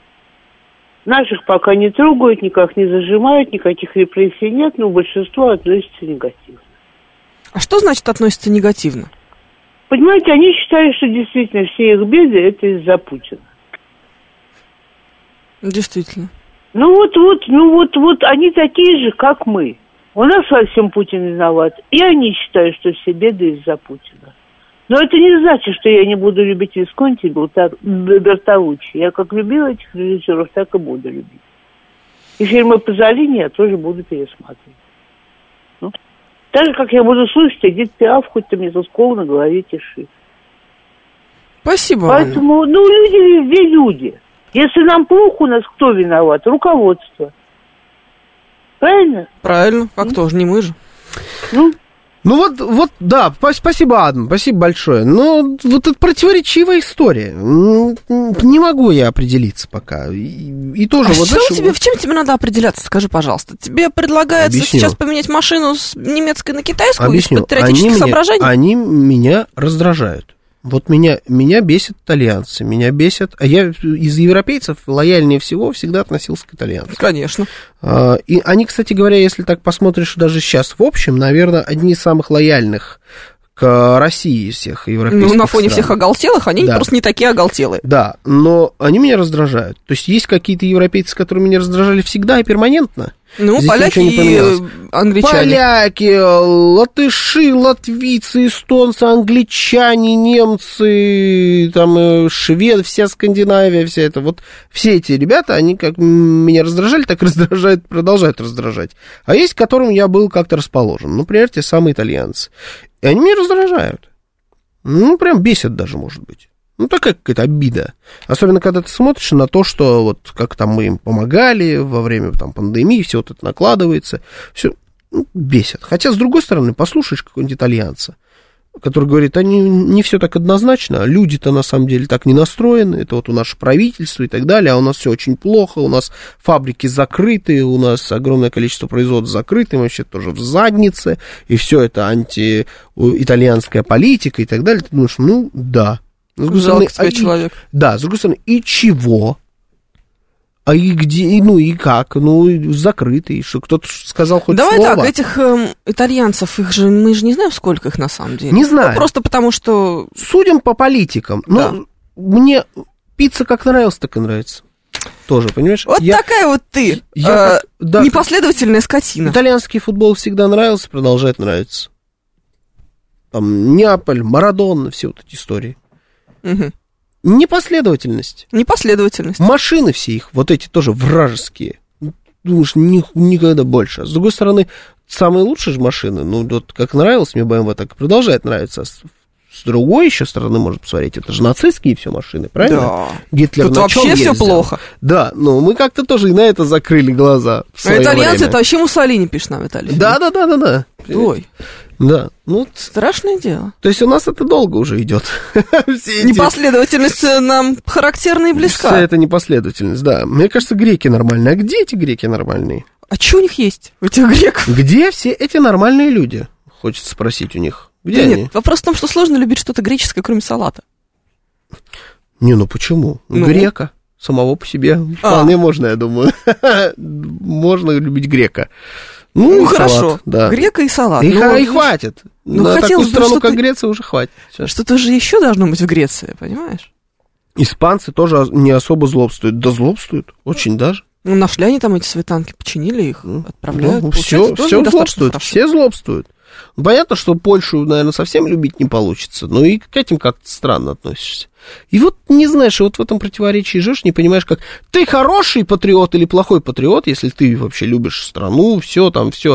Наших пока не трогают, никак не зажимают, никаких репрессий нет, но большинство относится негативно. А что значит относится негативно? Понимаете, они считают, что действительно все их беды это из-за Путина. Действительно. Ну вот, они такие же, как мы. У нас во всем Путин виноват, и они считают, что все беды из-за Путина. Но это не значит, что я не буду любить Висконти и Бертолуччи. Я как любила этих режиссеров, так и буду любить. И фильмы Пазолини я тоже буду пересматривать. Ну, так же, как я буду слушать Эдит Пиаф, хоть ты мне тут кол на голове тиши. Спасибо, поэтому, Аня. Люди везде люди. Если нам плохо, у нас кто виноват? Руководство. Правильно? Правильно. А кто же, не мы же. Ну вот, да, спасибо, Адам, спасибо большое. Но вот это противоречивая история. Не могу я определиться пока. И тоже вот в чем тебе надо определяться, скажи, пожалуйста? Тебе предлагается сейчас поменять машину с немецкой на китайскую из патриотических соображений? Они меня раздражают. Вот меня бесят итальянцы, меня бесят... А я из европейцев лояльнее всего всегда относился к итальянцам. Конечно. И они, кстати говоря, если так посмотришь даже сейчас в общем, наверное, одни из самых лояльных к России из всех европейских на фоне стран. Всех оголтелых, они просто не такие оголтелые. Да, но они меня раздражают. То есть есть какие-то европейцы, которые меня раздражали всегда и перманентно. Ну, здесь поляки и англичане. Поляки, латыши, латвийцы, эстонцы, англичане, немцы, там, шведы, вся Скандинавия, вся это. Вот все эти ребята, они как меня раздражали, так раздражают, продолжают раздражать. А есть, к которым я был как-то расположен. Например, те самые итальянцы. И они меня раздражают. Ну, прям бесят даже, может быть. Ну, такая какая-то обида. Особенно, когда ты смотришь на то, что вот как там мы им помогали во время там, пандемии, все вот это накладывается. Все бесит. Хотя, с другой стороны, послушаешь какого-нибудь итальянца, который говорит, они не все так однозначно, люди-то на самом деле так не настроены, это вот у наше правительство и так далее, а у нас все очень плохо, у нас фабрики закрыты, у нас огромное количество производств закрыто, мы вообще тоже в заднице, и все это антиитальянская политика и так далее. Ты думаешь, ну, да. Жалко тебя человек. Да, с другой стороны, и чего? А и где, ну и как? Ну, закрытый, что кто-то сказал хоть давай слово. Так, этих итальянцев, мы же не знаем, сколько их на самом деле. Не знаю. Ну, просто потому что... Судим по политикам. Да. Ну, мне пицца как нравилась, так и нравится. Тоже, понимаешь? Вот такая вот ты, непоследовательная скотина. Итальянский футбол всегда нравился, продолжает нравиться. Там Неаполь, Марадона, все вот эти истории. Угу. Непоследовательность. Машины все их, вот эти тоже вражеские. Думаешь, никогда больше. С другой стороны, самые лучшие же машины, ну, вот как нравилось мне BMW, так и продолжает нравиться. С другой еще стороны, можно посмотреть, это же нацистские все машины, правильно? Да. Гитлер тут на вообще чем все ездил? плохо. Да, но мы как-то тоже и на это закрыли глаза. А итальянцы, это вообще Муссолини, пишет нам Виталий. Да. Ой. Да, ну... Страшное дело. То есть у нас это долго уже идет. Непоследовательность нам характерна и близка. Вся эта непоследовательность, да. Мне кажется, греки нормальные. А где эти греки нормальные? А что у них есть, у этих греков? Где все эти нормальные люди? хочется спросить у них. Где Да они? нет, вопрос в том, что сложно любить что-то греческое, кроме салата. Не, ну почему? Ну. Грека самого по себе вполне можно, я думаю. Можно любить грека. Ну, и хорошо, салат, да. грека и салат. И Ну, хватит. ну, На такую хотелось бы страну, что-то- как Греция, уже хватит. Всё. Что-то же еще должно быть в Греции, понимаешь? Испанцы тоже не особо злобствуют. Да злобствуют, очень даже. Ну, нашли они там эти светанки, починили их, отправляют. Ну, Получается, все тоже достаточно злобствуют, хорошо. все злобствуют. Понятно, что Польшу, наверное, совсем любить не получится, но и к этим как-то странно относишься. И вот не знаешь, и вот в этом противоречии живешь, не понимаешь, как ты хороший патриот или плохой патриот, если ты вообще любишь страну, все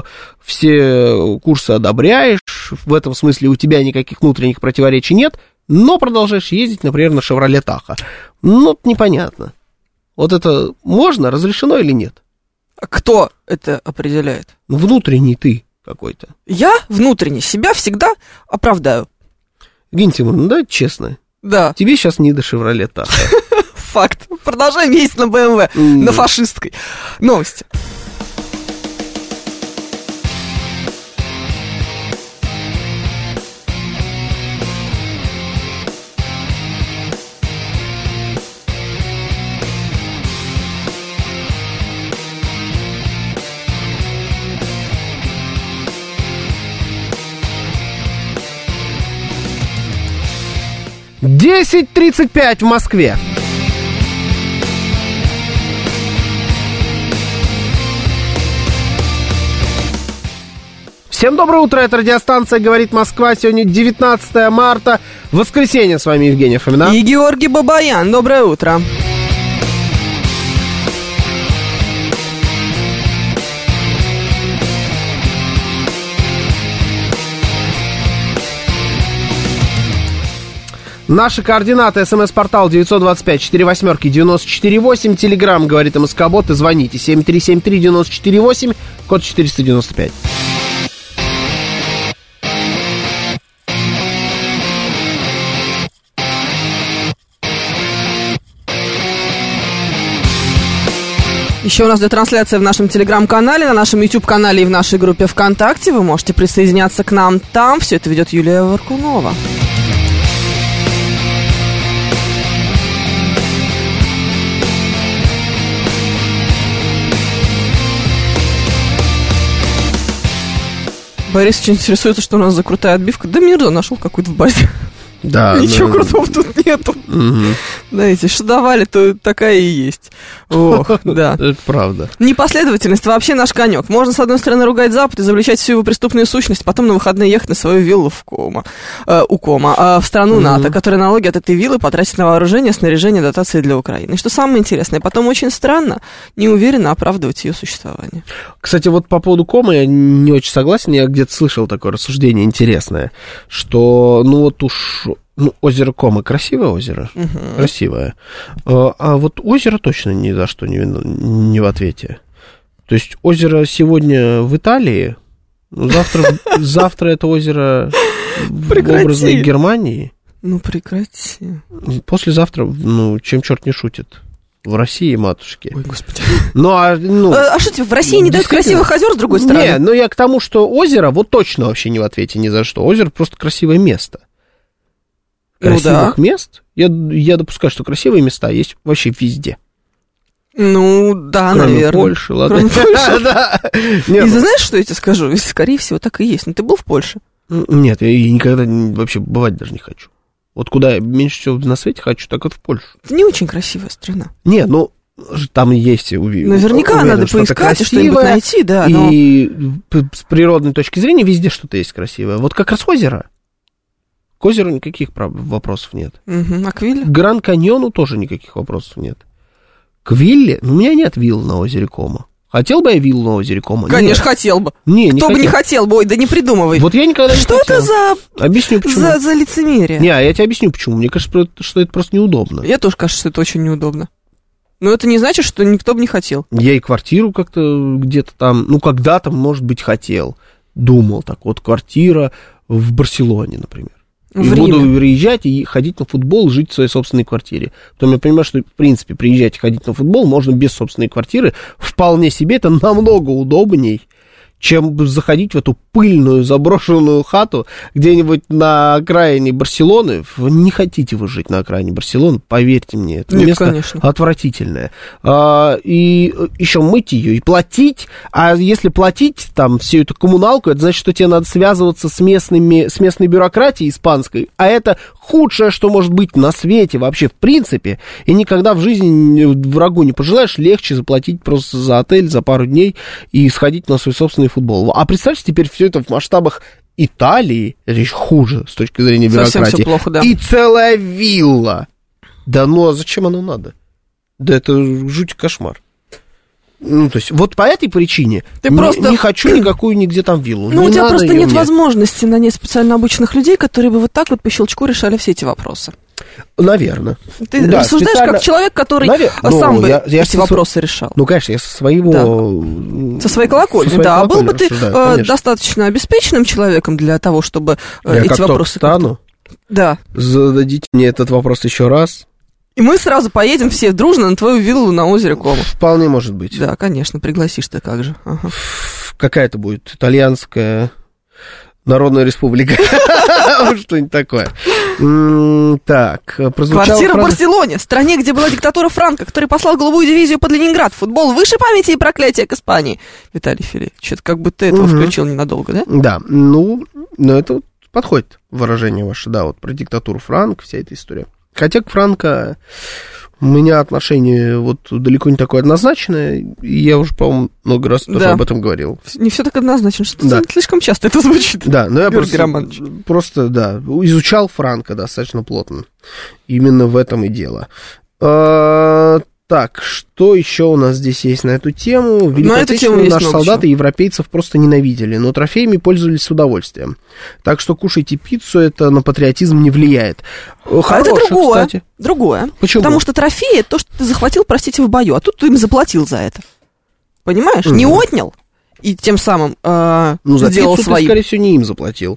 курсы одобряешь, в этом смысле у тебя никаких внутренних противоречий нет, но продолжаешь ездить, например, на «Шевроле Таха». Ну, непонятно. Вот это можно, разрешено или нет? А кто это определяет? Ну, внутренний ты какой-то. Я внутренне себя всегда оправдаю. Евгений Тимуровна, ну давайте честно. Да, Тебе сейчас не до «Шевроле Таха». факт. Продолжаем ездить на БМВ, на фашистской. Новости. Десять 10:35 в Москве. Всем доброе утро, это радиостанция «Говорит Москва». Сегодня 19 марта, воскресенье. С вами Евгений Фомина. И Георгий Бабаян. Доброе утро. Наши координаты: СМС-портал 925-48-94-8, Телеграм «Говорит МСК-бот», и звоните 7373-94-8, код 495. Еще у нас идет трансляция в нашем Телеграм-канале, на нашем YouTube-канале и в нашей группе ВКонтакте. Вы можете присоединяться к нам там. Все это ведет Юлия Варкунова. Борис очень интересуется, что у нас за крутая отбивка. Да Мирза нашел какую-то в базе. Да, Ничего крутого тут нету. Знаете, что давали, то такая и есть. Ох, да. Это правда. Непоследовательность вообще наш конек. Можно, с одной стороны, ругать Запад, изобличать всю его преступную сущность, потом на выходные ехать на свою виллу в в страну НАТО, которая налоги от этой виллы потратит на вооружение, снаряжение, дотации для Украины. И что самое интересное, потом очень странно, неуверенно оправдывать ее существование. Кстати, вот по поводу Комы я не очень согласен, я где-то слышал такое рассуждение интересное, что, озеро Кома красивое озеро, красивое, а вот озеро точно ни за что не в ответе. То есть озеро сегодня в Италии, завтра это озеро в образной Германии. Ну, прекрати. Послезавтра, чем черт не шутит, в России, матушки. Ой, господи. А что тебе, в России не дают красивых озер, с другой стороны? Не, я к тому, что озеро вот точно вообще не в ответе ни за что. Озеро просто красивое место. Красивых мест, я допускаю, что красивые места есть вообще везде. Ну, да, кроме наверное. Польши, ладно. Кроме Польши. Да. И ты знаешь, что я тебе скажу? Скорее всего, так и есть. Но ты был в Польше? Нет, я никогда вообще бывать даже не хочу. Вот куда я меньше всего на свете хочу, так вот в Польшу. Это не очень красивая страна. Нет, там есть... Наверняка надо поискать и что-нибудь найти, да. И с природной точки зрения везде что-то есть красивое. Вот как раз озеро. К озеру никаких вопросов нет. А к Вилле? К Гранд-каньону тоже никаких вопросов нет. К Вилле? У меня нет вилл на озере Кома. Хотел бы я виллу на озере Кома? Конечно, хотел бы. Кто бы не хотел бы, ой, да не придумывай. Вот я никогда не хотел. Что это Объясню, почему. За лицемерие? Не, я тебе объясню, почему. Мне кажется, что это просто неудобно. Я тоже кажется, что это очень неудобно. Но это не значит, что никто бы не хотел. Я и квартиру как-то где-то там, когда-то, может быть, хотел. Думал так, вот квартира в Барселоне, например. И буду приезжать и ходить на футбол, жить в своей собственной квартире. Потом я понимаю, что, в принципе, приезжать и ходить на футбол можно без собственной квартиры. Вполне себе это намного удобней, чем заходить в эту пыльную заброшенную хату где-нибудь на окраине Барселоны. Вы не хотите вы жить на окраине Барселоны, поверьте мне. Это место конечно. отвратительное. И еще мыть ее и платить. А если платить там всю эту коммуналку, это значит, что тебе надо связываться с местной бюрократией испанской. А это худшее, что может быть на свете вообще в принципе. И никогда в жизни врагу не пожелаешь, легче заплатить просто за отель за пару дней и сходить на свой собственный футбол. А представьте, теперь все это в масштабах Италии, это еще хуже с точки зрения бюрократии. Совсем все плохо, да. И целая вилла. Да ну, а зачем оно надо? Да это жуть кошмар. Ну, то есть, вот по этой причине не хочу никакую нигде там виллу. Ну, у тебя просто нет возможности нанять специально обученных людей, которые бы вот так вот по щелчку решали все эти вопросы. Наверное. Ты рассуждаешь как человек, который сам бы эти вопросы решал. Ну, конечно, я со своего... Да. Со своей колокольни, да. А был бы ты достаточно обеспеченным человеком для того, чтобы эти вопросы... стану? Да. Зададите мне этот вопрос еще раз. И мы сразу поедем все дружно на твою виллу на озере Кома. Вполне может быть. Да, конечно, пригласишь ты, как же. Ага. Какая это будет? Итальянская Народная Республика. Что-нибудь такое. Так, квартира в Барселоне, стране, где была диктатура Франко, который послал голубую дивизию под Ленинград. Футбол выше памяти и проклятия к Испании. Виталий Филипп, что-то как бы ты этого включил ненадолго, да? Да, ну это подходит выражение ваше, да, вот про диктатуру Франко, вся эта история. Хотя к Франко у меня отношение вот далеко не такое однозначное, и я уже, по-моему, много раз тоже об этом говорил. Не все так однозначно, что слишком часто это звучит. Да, но я просто изучал Франко достаточно плотно. Именно в этом и дело. Так, что еще у нас здесь есть на эту тему? В Великой Отечественной наши солдаты европейцев просто ненавидели, но трофеями пользовались с удовольствием. Так что кушайте пиццу, это на патриотизм не влияет. Это другое. Кстати. Другое. Почему? Потому что трофеи — это то, что ты захватил, простите, в бою, а тут ты им заплатил за это. Понимаешь? Не отнял и тем самым сделал пиццу ты, скорее всего, не им заплатил.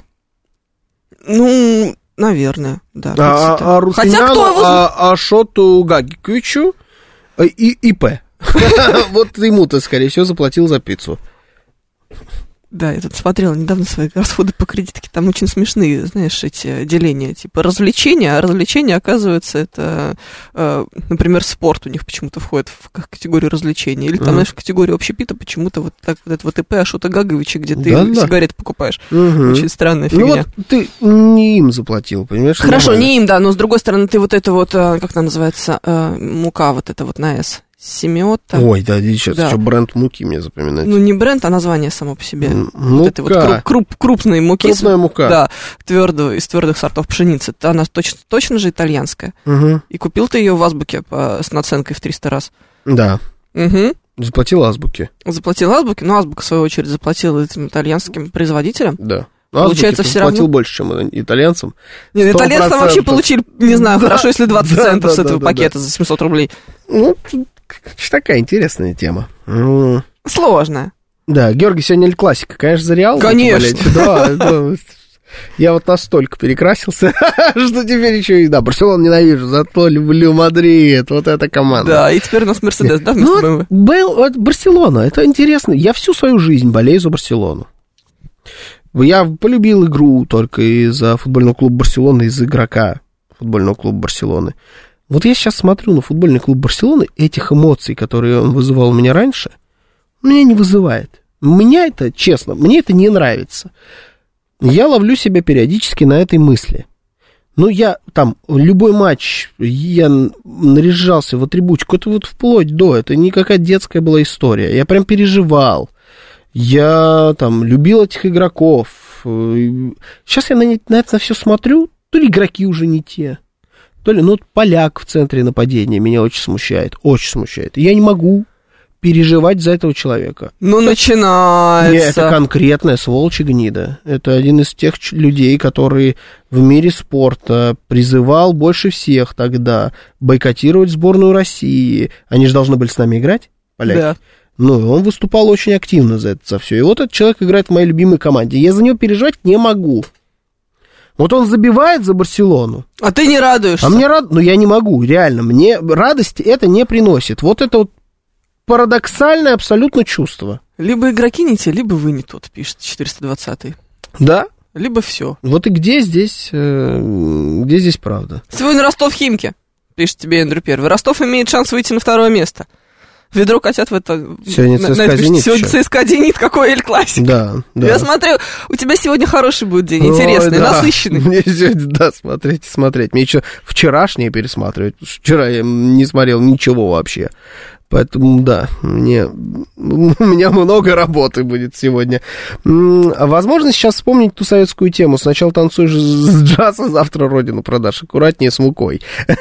Ну, наверное, да. Хотя кто его... Ашоту Гагикевичу и ИП. Вот ему-то, скорее всего, заплатил за пиццу. Да, я тут смотрела недавно свои расходы по кредитке, там очень смешные, знаешь, эти деления, типа развлечения, а развлечения, оказывается, это, например, спорт у них почему-то входит в категорию развлечений, или там, знаешь, в категорию общепита почему-то вот так вот это вот ИП Ашота Гаговича, где ты сигареты покупаешь. Очень странная фигня. Ну вот ты не им заплатил, понимаешь? Хорошо, не им, да, но с другой стороны, ты вот это вот, как она называется, мука вот это вот на «С». Семиота. Ой, да, сейчас еще бренд муки мне запоминать. Ну, не бренд, а название само по себе. Мука. Вот это вот крупные муки. Крупная мука. Да, из твердых сортов пшеницы. Она точно же итальянская. И купил ты ее в азбуке с наценкой в 300 раз. Да. Заплатил азбуке. Заплатил азбуке, но азбука, в свою очередь, заплатила этим итальянским производителям. Да. Получается, все равно... платил больше, чем итальянцам. Нет, итальянцы там вообще получили, не знаю, хорошо, если 20 центов с этого пакета за 700 рублей. Ну, такая интересная тема. Сложная. Да, Георгий, сегодня классика, конечно, за Реал. Конечно. Да. Я вот настолько перекрасился, что теперь еще и... Да, Барселону ненавижу, зато люблю Мадрид, вот эта команда. Да, и теперь у нас Мерседес, да, вместо БМВ? Барселона, это интересно. Я всю свою жизнь болею за Барселону. Я полюбил игру только из-за футбольного клуба Барселоны, из игрока футбольного клуба Барселоны. Вот я сейчас смотрю на футбольный клуб Барселоны, этих эмоций, которые он вызывал у меня раньше, меня не вызывает. Меня это, честно, мне это не нравится. Я ловлю себя периодически на этой мысли. Ну, я там, любой матч, я наряжался в атрибутику, это вот вплоть до, это не какая-то детская была история. Я прям переживал. Я там любил этих игроков. Сейчас я на это все смотрю, то ли игроки уже не те, то ли, ну, поляк в центре нападения меня очень смущает, очень смущает. Я не могу переживать за этого человека. Ну, начинается. Это конкретная сволочь и гнида. Это один из тех людей, который в мире спорта призывал больше всех тогда бойкотировать сборную России. Они же должны были с нами играть, поляки. Да. Ну, он выступал очень активно за это, за все. И вот этот человек играет в моей любимой команде. Я за него переживать не могу. Вот он забивает за Барселону. А ты не радуешься. А мне ну я не могу, реально. Мне радости это не приносит. Вот это вот парадоксальное абсолютно чувство. Либо игроки не те, либо вы не тот, пишет 420-й. Да. Либо все. Вот и где здесь правда? Сегодня Ростов-Химки, пишет тебе Эндрю Первый. Ростов имеет шанс выйти на второе место. Ведро котят в это... Сегодня ЦСКА «Зенит». Сегодня ЦСКА «Зенит», какой Эль-Классик. Да. Я смотрю, у тебя сегодня хороший будет день, интересный, насыщенный. Мне сегодня, да, смотреть. Мне еще вчерашнее пересматривать. Вчера я не смотрел ничего вообще. Поэтому, да, у меня много работы будет сегодня. Возможно, сейчас вспомнить ту советскую тему. Сначала танцуешь с джаза, завтра родину продашь. Аккуратнее с мукой.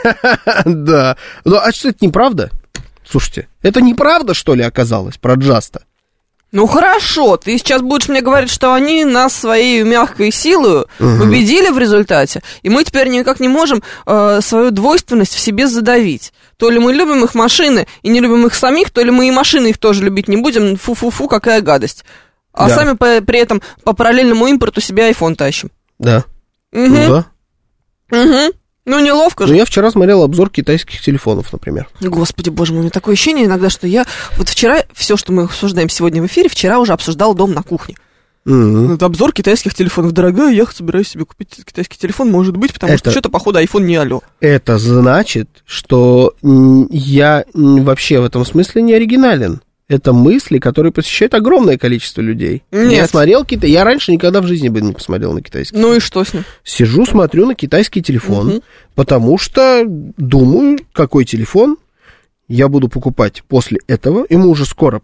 Да. А что, это неправда? Слушайте, это неправда, что ли, оказалось про джаз-то? Ну хорошо, ты сейчас будешь мне говорить, что они нас своей мягкой силой победили в результате, и мы теперь никак не можем свою двойственность в себе задавить. То ли мы любим их машины и не любим их самих, то ли мы и машины их тоже любить не будем, фу-фу-фу, какая гадость. А сами при этом по параллельному импорту себе iPhone тащим. Да. Ну, да. Ну, неловко же. Ну, я вчера смотрел обзор китайских телефонов, например. Господи, боже мой, у меня такое ощущение иногда, что я... Вот вчера, все, что мы обсуждаем сегодня в эфире, вчера уже обсуждал дом на кухне. Это обзор китайских телефонов. Дорогая, я собираюсь себе купить китайский телефон, может быть, потому что что-то, походу, iPhone не алло. Это значит, что я вообще в этом смысле не оригинален. Это мысли, которые посещают огромное количество людей. Нет. Я смотрел я раньше никогда в жизни бы не посмотрел на китайский. Ну и что с ним? Сижу, смотрю на китайский телефон, потому что думаю, какой телефон я буду покупать после этого. Ему уже скоро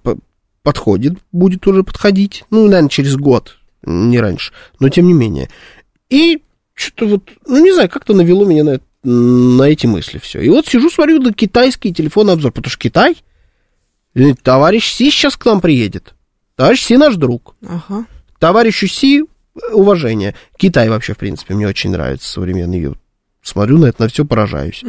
будет уже подходить. Ну, наверное, через год, не раньше. Но тем не менее. И что-то вот, ну, не знаю, как-то навело меня на эти мысли все. И вот сижу, смотрю на китайский телефонный обзор, потому что Китай... Товарищ Си сейчас к нам приедет. Товарищ Си наш друг. Ага. Товарищу Си уважение. Китай вообще, в принципе, мне очень нравится современный. Смотрю на это, на все поражаюсь.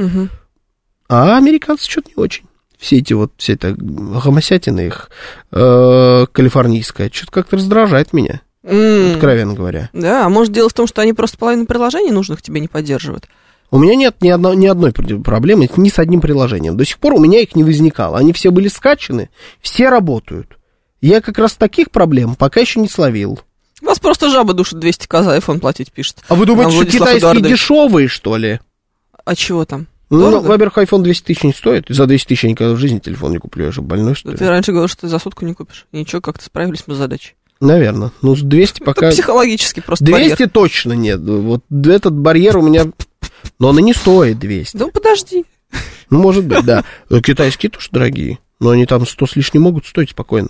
А американцы что-то не очень. Все эта гомосятина их калифорнийская, что-то как-то раздражает меня, откровенно говоря. Да, а может дело в том, что они просто половину приложений нужных тебе не поддерживают? У меня нет ни одной проблемы ни с одним приложением. До сих пор у меня их не возникало. Они все были скачаны, все работают. Я как раз таких проблем пока еще не словил. Вас просто жаба душит 200к за iPhone платить, пишет. А вы думаете, что китайские дешевые, что ли? А чего там? Ну, во-первых, iPhone 200 тысяч не стоит. За 200 тысяч я никогда в жизни телефон не куплю. Я же больной, что ли? Ты раньше говорил, что ты за сутку не купишь. И ничего, как-то справились мы с задачей. Наверное. Ну, с 200 пока... Это психологически просто 200 барьер. Точно нет. Вот этот барьер у меня... Но он и не стоит 200. Да подожди. Ну, может быть, да. Китайские тоже дорогие. Но они там 100 с лишним могут стоить спокойно.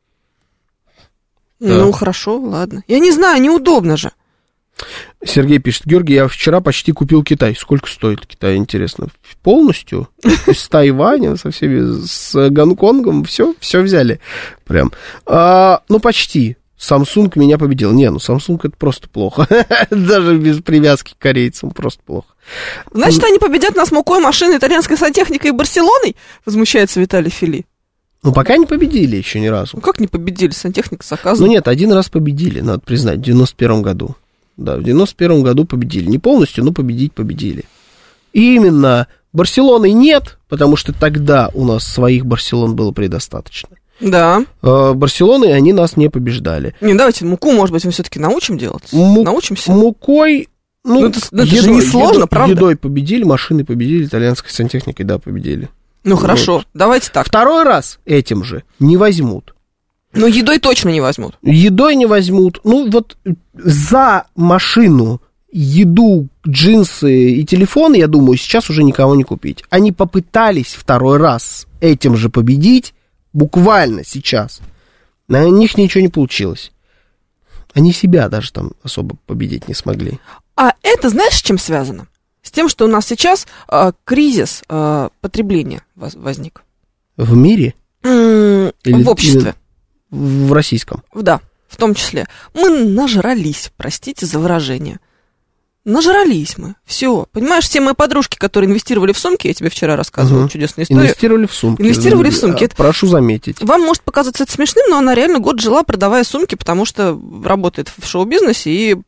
Ну, хорошо, ладно. Я не знаю, неудобно же. Сергей пишет: Георгий, я вчера почти купил Китай. Сколько стоит Китай, интересно? Полностью? С Тайванем, со всеми, с Гонконгом, все взяли. Прям. Ну, почти. Samsung меня победил. Не, ну Samsung это просто плохо. Даже без привязки к корейцам просто плохо. Значит, они победят нас мукой, машиной, итальянской сантехникой и Барселоной? Возмущается Виталий Фили. Ну, пока не победили еще ни разу. Ну, как не победили? Сантехника заказана. Ну, нет, один раз победили, надо признать, в 91 году. Да, в 91 году победили. Не полностью, но победили. И именно Барселоны нет, потому что тогда у нас своих Барселон было предостаточно. Да. Барселоны, они нас не побеждали. Не, давайте муку, может быть, мы все-таки научим делать? Научимся? Мукой... Ну, это же не сложно, правда? Едой победили, машины победили, итальянской сантехникой, да, победили. Ну, хорошо, давайте так. Второй раз этим же не возьмут. Ну, едой точно не возьмут. Едой не возьмут. Ну, вот за машину, еду, джинсы и телефон, я думаю, сейчас уже никого не купить. Они попытались второй раз этим же победить, буквально сейчас. На них ничего не получилось. Они себя даже там особо победить не смогли. А это знаешь, с чем связано? С тем, что у нас сейчас кризис потребления возник. В мире? В обществе. В российском? Да, в том числе. Мы нажрались, простите за выражение. Нажрались мы, все. Понимаешь, все мои подружки, которые инвестировали в сумки, я тебе вчера рассказывала чудесную историю. Инвестировали в сумки. Инвестировали в сумки. Прошу заметить. Вам может показаться это смешным, но она реально год жила, продавая сумки, потому что работает в шоу-бизнесе и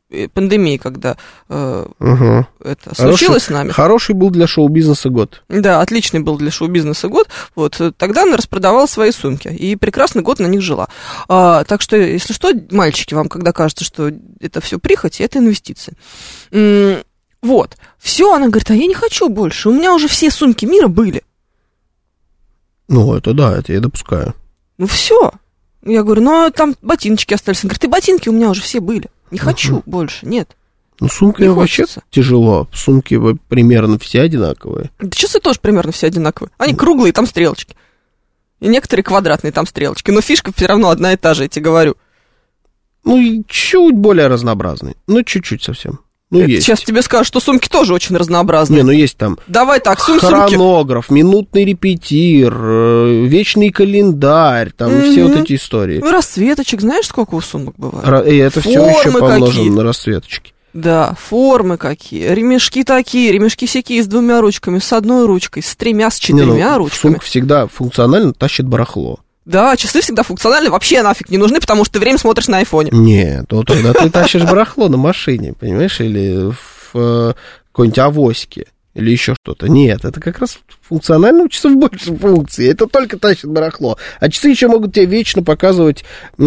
пандемии, когда это случилось с нами. Хороший был для шоу-бизнеса год. Да, отличный был для шоу-бизнеса год. Вот, тогда она распродавала свои сумки, и прекрасный год на них жила. Так что, если что, мальчики, вам когда кажется, что это все прихоть, это инвестиции. Вот, все, она говорит, а я не хочу больше, у меня уже все сумки мира были. Ну, это да, это я допускаю. Ну, все. Я говорю, ну, там ботиночки остались. Она говорит, и ботинки у меня уже все были. Не хочу больше, нет. Ну, сумки Не вообще хочется. тяжело. Сумки примерно все одинаковые. Да часы тоже примерно все одинаковые. Они круглые, там стрелочки. И некоторые квадратные, там стрелочки. Но фишка все равно одна и та же, я тебе говорю. Ну, и чуть более разнообразный. Ну, чуть-чуть совсем. Ну, есть. Сейчас тебе скажут, что сумки тоже очень разнообразные. Не, ну есть там Давай так, сумки. хронограф, минутный репетир, вечный календарь, там все вот эти истории. Ну, расцветочек, знаешь, сколько у сумок бывает? И это все еще помножено на расцветочки. Да, формы какие, ремешки такие, ремешки-сякие с 2 ручками, с 1 ручкой, с 3, с 4 ручками. Сумка всегда функционально тащит барахло. Да, часы всегда функциональны, вообще нафиг не нужны, потому что ты время смотришь на айфоне. Нет, ну тогда ты тащишь барахло на машине, понимаешь, или в какой-нибудь авоське, или еще что-то. Нет, это как раз функционально у часов больше функций, это только тащит барахло. А часы еще могут тебе вечно показывать,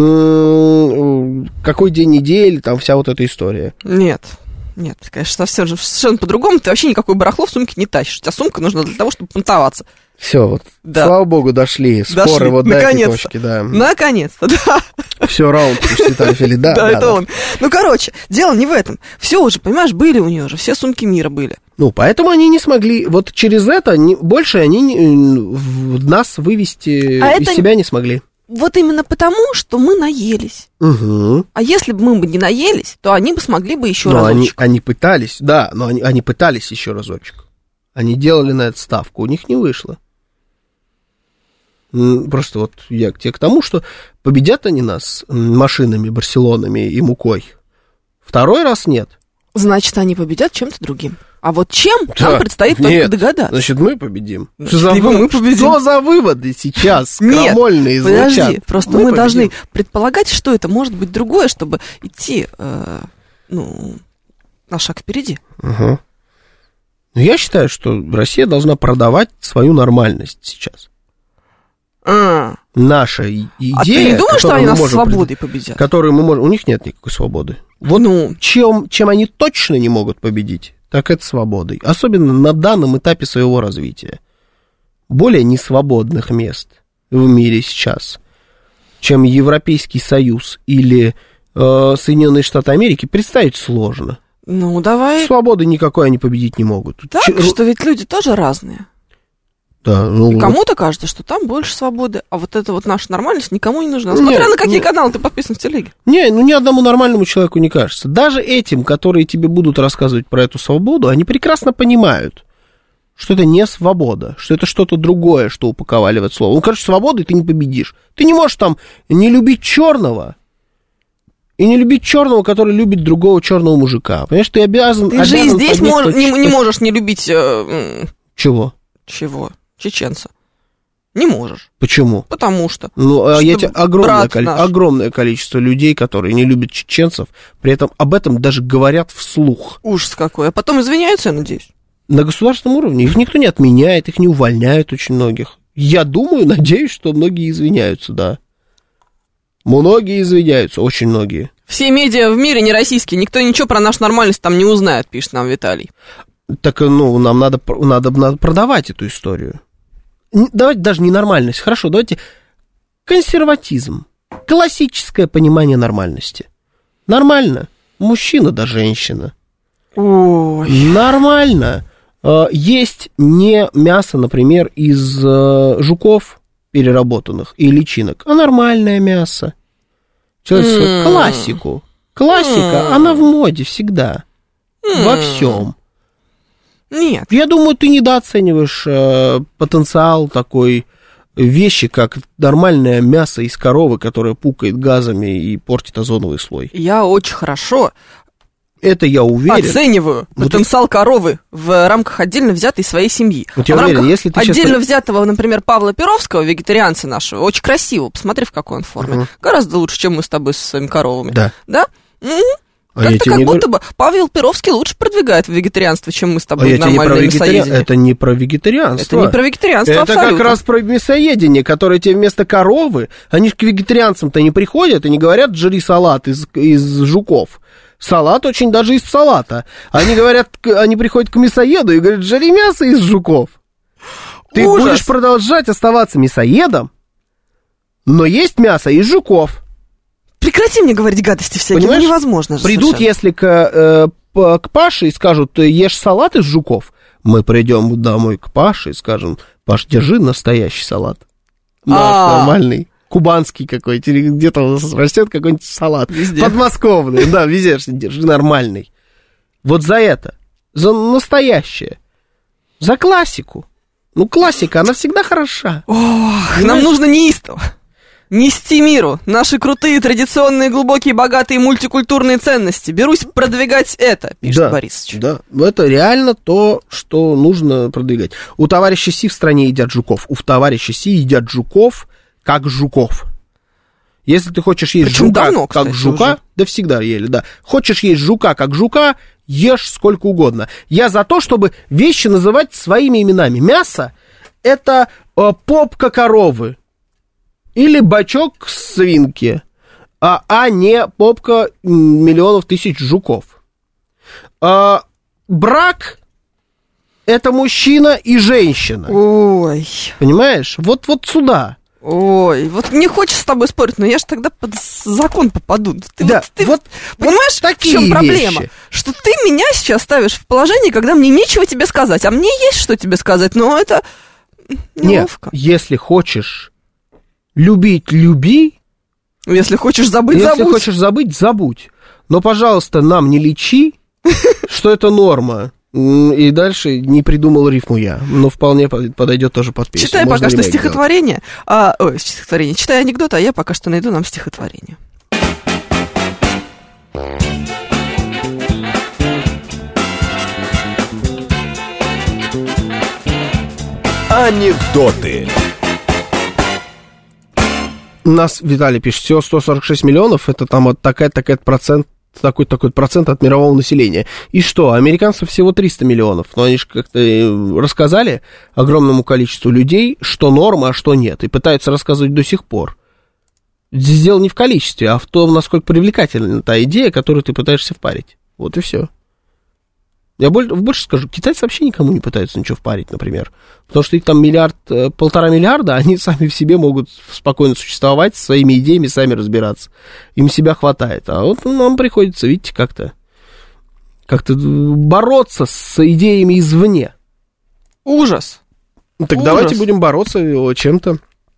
какой день недели, там вся вот эта история. Нет, конечно, совершенно по-другому. Ты вообще никакое барахло в сумке не тащишь. У тебя сумка нужна для того, чтобы понтоваться. Все, вот, да. Слава богу, дошли. Скоро вот до этой точки, да. Наконец-то, да. Все, раунд Светлана, да. Да, это он. Ну, короче, дело не в этом. Все уже, понимаешь, были у нее уже, все сумки мира были. Ну, поэтому они не смогли, вот через это больше они нас вывести из себя не смогли. Вот именно потому, что мы наелись. Угу. А если бы мы бы не наелись, то они бы смогли бы еще разочек. Они пытались, да, но они пытались еще разочек. Они делали на это ставку, у них не вышло. Просто вот я к тому, что победят они нас машинами, барселонами и мукой. Второй раз нет. Значит, они победят чем-то другим. А вот чем, нам предстоит только догадаться. Значит, мы победим. Мы победим. Что за выводы сейчас крамольные звучат? Подожди, просто мы должны предполагать, что это может быть другое, чтобы идти, на шаг впереди. Угу. Я считаю, что Россия должна продавать свою нормальность сейчас. Наша идея... А ты не думаешь, что они нас свободой победят? Которую мы можем... У них нет никакой свободы. Вот чем они точно не могут победить, так это свободой. Особенно на данном этапе своего развития. Более несвободных мест в мире сейчас, чем Европейский Союз или Соединенные Штаты Америки, представить сложно. Ну, давай... Свободы никакой они победить не могут. Так, что ведь люди тоже разные. Да, и кому-то кажется, что там больше свободы, а вот эта вот наша нормальность никому не нужна. Смотря на какие каналы ты подписан в телеге. Ни одному нормальному человеку не кажется. Даже этим, которые тебе будут рассказывать про эту свободу, они прекрасно понимают, что это не свобода, что это что-то другое, что упаковали в это слово. Ну, короче, свободой ты не победишь. Ты не можешь там не любить черного и не любить черного, который любит другого черного мужика. Понимаешь, ты обязан... Ты же и здесь не можешь не любить... Чего? Чего? Чеченца. Не можешь. Почему? Потому что. Я тебе огромное количество людей, которые не любят чеченцев, при этом об этом даже говорят вслух. Ужас какой. А потом извиняются, я надеюсь. На государственном уровне. Их никто не отменяет, их не увольняют очень многих. Я думаю, надеюсь, что многие извиняются, да. Многие извиняются, очень многие. Все медиа в мире не российские, никто ничего про нашу нормальность там не узнает, пишет нам Виталий. Так, нам надо продавать эту историю. Давайте даже не нормальность. Хорошо, давайте консерватизм. Классическое понимание нормальности. Нормально. Мужчина да женщина. Ой. Нормально. Есть не мясо, например, из жуков переработанных и личинок, а нормальное мясо. Классику. Классика, она в моде всегда. Во всем. Нет. Я думаю, ты недооцениваешь потенциал такой вещи, как нормальное мясо из коровы, которое пукает газами и портит озоновый слой. Я очень хорошо это я уверен. Оцениваю потенциал коровы в рамках отдельно взятой своей семьи. Вот я уверен, если ты отдельно взятого, например, Павла Перовского, вегетарианца нашего, очень красиво, посмотри, в какой он форме. Гораздо лучше, чем мы с тобой с своими коровами. Да. Да? Как-то как будто бы Павел Перовский лучше продвигает вегетарианство, чем мы с тобой нормальное мясоедение. Это не про вегетарианство. Это не про вегетарианство, это абсолютно. Это как раз про мясоедение, которое тебе вместо коровы, они же к вегетарианцам-то не приходят и не говорят «жри салат из жуков». Салат очень даже из салата. Они говорят, они приходят к мясоеду и говорят «жри мясо из жуков». Ты будешь продолжать оставаться мясоедом, но есть мясо из жуков. Прекрати мне говорить гадости всякие, ну невозможно же. Придут, совершенно. Если к Паше и скажут, ты ешь салат из жуков, мы придем домой к Паше и скажем, Паш, держи настоящий салат. Нормальный, кубанский какой-то, или где-то у нас растет какой-нибудь салат. Везде. Подмосковный, да, везде держи нормальный. Вот за это, за настоящее, за классику. Ну, классика, она всегда хороша. Ох, нам нужно неистово нести миру наши крутые, традиционные, глубокие, богатые, мультикультурные ценности. Берусь продвигать это, пишет Борисович. Да, это реально то, что нужно продвигать. У товарища Си в стране едят жуков. У товарища Си едят жуков, как жуков. Если ты хочешь есть причем жука, давно, как кстати, жука, уже. Да всегда ели, да. Хочешь есть жука, как жука, ешь сколько угодно. Я за то, чтобы вещи называть своими именами. Мясо – это попка коровы. Или бачок свинки, а не попка миллионов тысяч жуков. Брак – это мужчина и женщина. Ой. Понимаешь? Вот сюда. Ой, вот не хочешь с тобой спорить, но я же тогда под закон попаду. Ты понимаешь, в чем проблема? Что ты меня сейчас ставишь в положение, когда мне нечего тебе сказать, а мне есть что тебе сказать, но это неловко. Нет, если хочешь... Любить, люби. Если хочешь забыть, забудь. Если хочешь забыть, забудь. Но, пожалуйста, нам не лечи, что это норма. И дальше не придумал рифму я. Но вполне подойдет тоже под песню. Читай пока что стихотворение. Стихотворение. Читай анекдот, а я пока что найду нам стихотворение. Анекдоты. У нас, Виталий пишет, всего 146 миллионов, это там такой-то процент от мирового населения. И что, американцев всего 300 миллионов, но они же как-то рассказали огромному количеству людей, что норма, а что нет, и пытаются рассказывать до сих пор. Здесь дело не в количестве, а в том, насколько привлекательна та идея, которую ты пытаешься впарить. Вот и все. Я больше скажу, китайцы вообще никому не пытаются ничего впарить, например. Потому что их там 1,5 миллиарда, они сами в себе могут спокойно существовать, со своими идеями сами разбираться. Им себя хватает. А вот нам приходится, видите, как-то бороться с идеями извне. Ужас. Так ужас. Давайте будем бороться чем-то,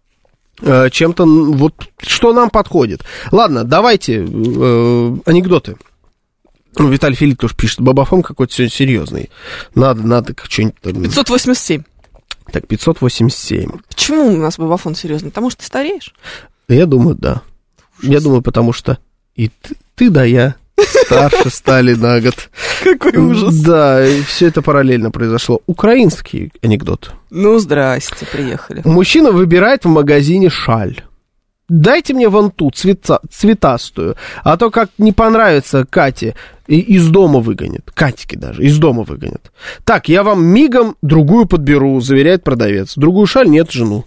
вот, что нам подходит. Ладно, давайте анекдоты. Виталий Филипп тоже пишет, бабафон какой-то сегодня серьезный. Надо что-нибудь... 587. Так, 587. Почему у нас бабафон серьезный? Потому что ты стареешь? Я думаю, да. Ужас. Я думаю, потому что и ты да я старше стали на год. Какой ужас. Да, и все это параллельно произошло. Украинский анекдот. Ну, здрасте, приехали. Мужчина выбирает в магазине шаль. Дайте мне вон ту, цветастую, а то как не понравится Кате, из дома выгонят. Катьке даже, из дома выгонят. Так, я вам мигом другую подберу, заверяет продавец. Другую шаль нет, жену.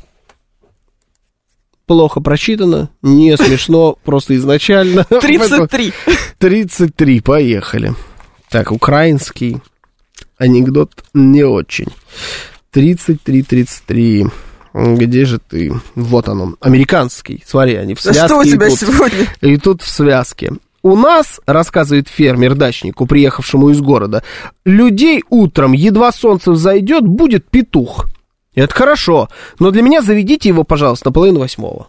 Плохо прочитано, не смешно, просто изначально. 33. 33, поехали. Так, украинский анекдот не очень. 33. Где же ты? Вот оно. Американский. Смотри, они в связке. Да что у тебя сегодня? И тут в связке. У нас, рассказывает фермер дачнику, приехавшему из города, людей утром, едва солнце взойдет, будет петух. Это хорошо, но для меня заведите его, пожалуйста, на 7:30.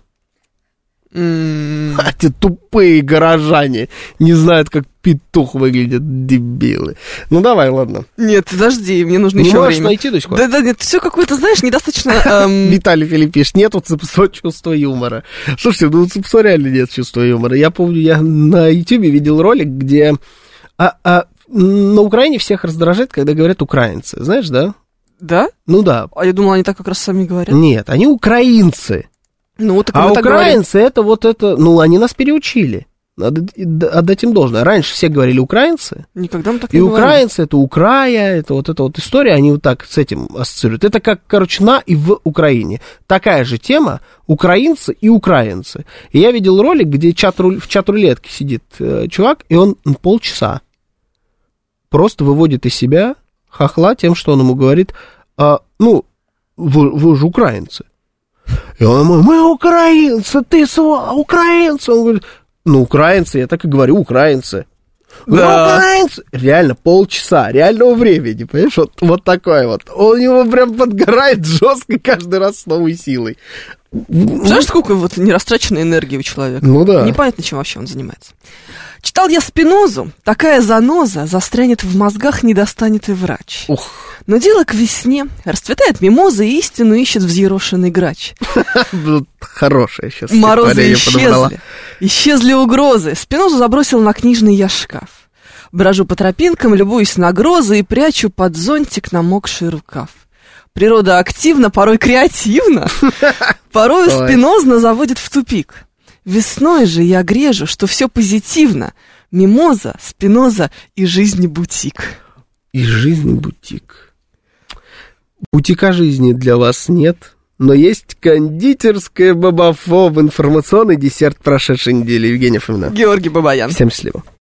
Эти тупые горожане не знают, как петух выглядит, дебилы. Ну, давай, ладно. Нет, подожди, мне нужно еще время. Не можешь найти до сих пор? Да, нет, все какое-то, знаешь, недостаточно... Виталий Филипп пишет, нет вот чувства юмора. Слушайте, ну, у реально нет чувства юмора. Я помню, я на Ютубе видел ролик, где... на Украине всех раздражает, когда говорят украинцы. Знаешь, да? Да? Ну, да. А я думала, они так как раз сами говорят. Нет, они украинцы. Ну, так а украинцы, это вот это... Ну, они нас переучили. Надо отдать им должное. Раньше все говорили украинцы. Никогда мы так не И говорили. украинцы, это Украя, это вот эта вот история, они вот так с этим ассоциируют. Это как, короче, на и в Украине. Такая же тема, украинцы и украинцы. И я видел ролик, где в чат-рулетке сидит чувак, и он полчаса просто выводит из себя хохла тем, что он ему говорит, вы же украинцы. И он ему, мы украинцы, ты украинцы. Он говорит, украинцы, я так и говорю, украинцы. Да. Украинцы. Реально, полчаса реального времени, понимаешь, вот такое вот. Он его прям подгорает жестко каждый раз с новой силой. Знаешь, сколько вот нерастраченной энергии у человека? Ну да. Непонятно, чем вообще он занимается. Читал я Спинозу, такая заноза застрянет в мозгах, не достанет и врач. Ух. Но дело к весне, расцветает мимоза, и истину ищет взъерошенный грач. Хорошее сейчас. Морозы исчезли угрозы. Спинозу забросил на книжный я шкаф. Брожу по тропинкам, любуюсь на грозы и прячу под зонтик намокший рукав. Природа активна, порой креативна, порой спинозно заводит в тупик. Весной же я грежу, что все позитивно. Мимоза, Спиноза и жизни бутик. И жизни бутик. Бутика жизни для вас нет, но есть кондитерская Бабафо в информационный десерт прошедшей недели. Евгения Фомина. Георгий Бабаян. Всем счастливо.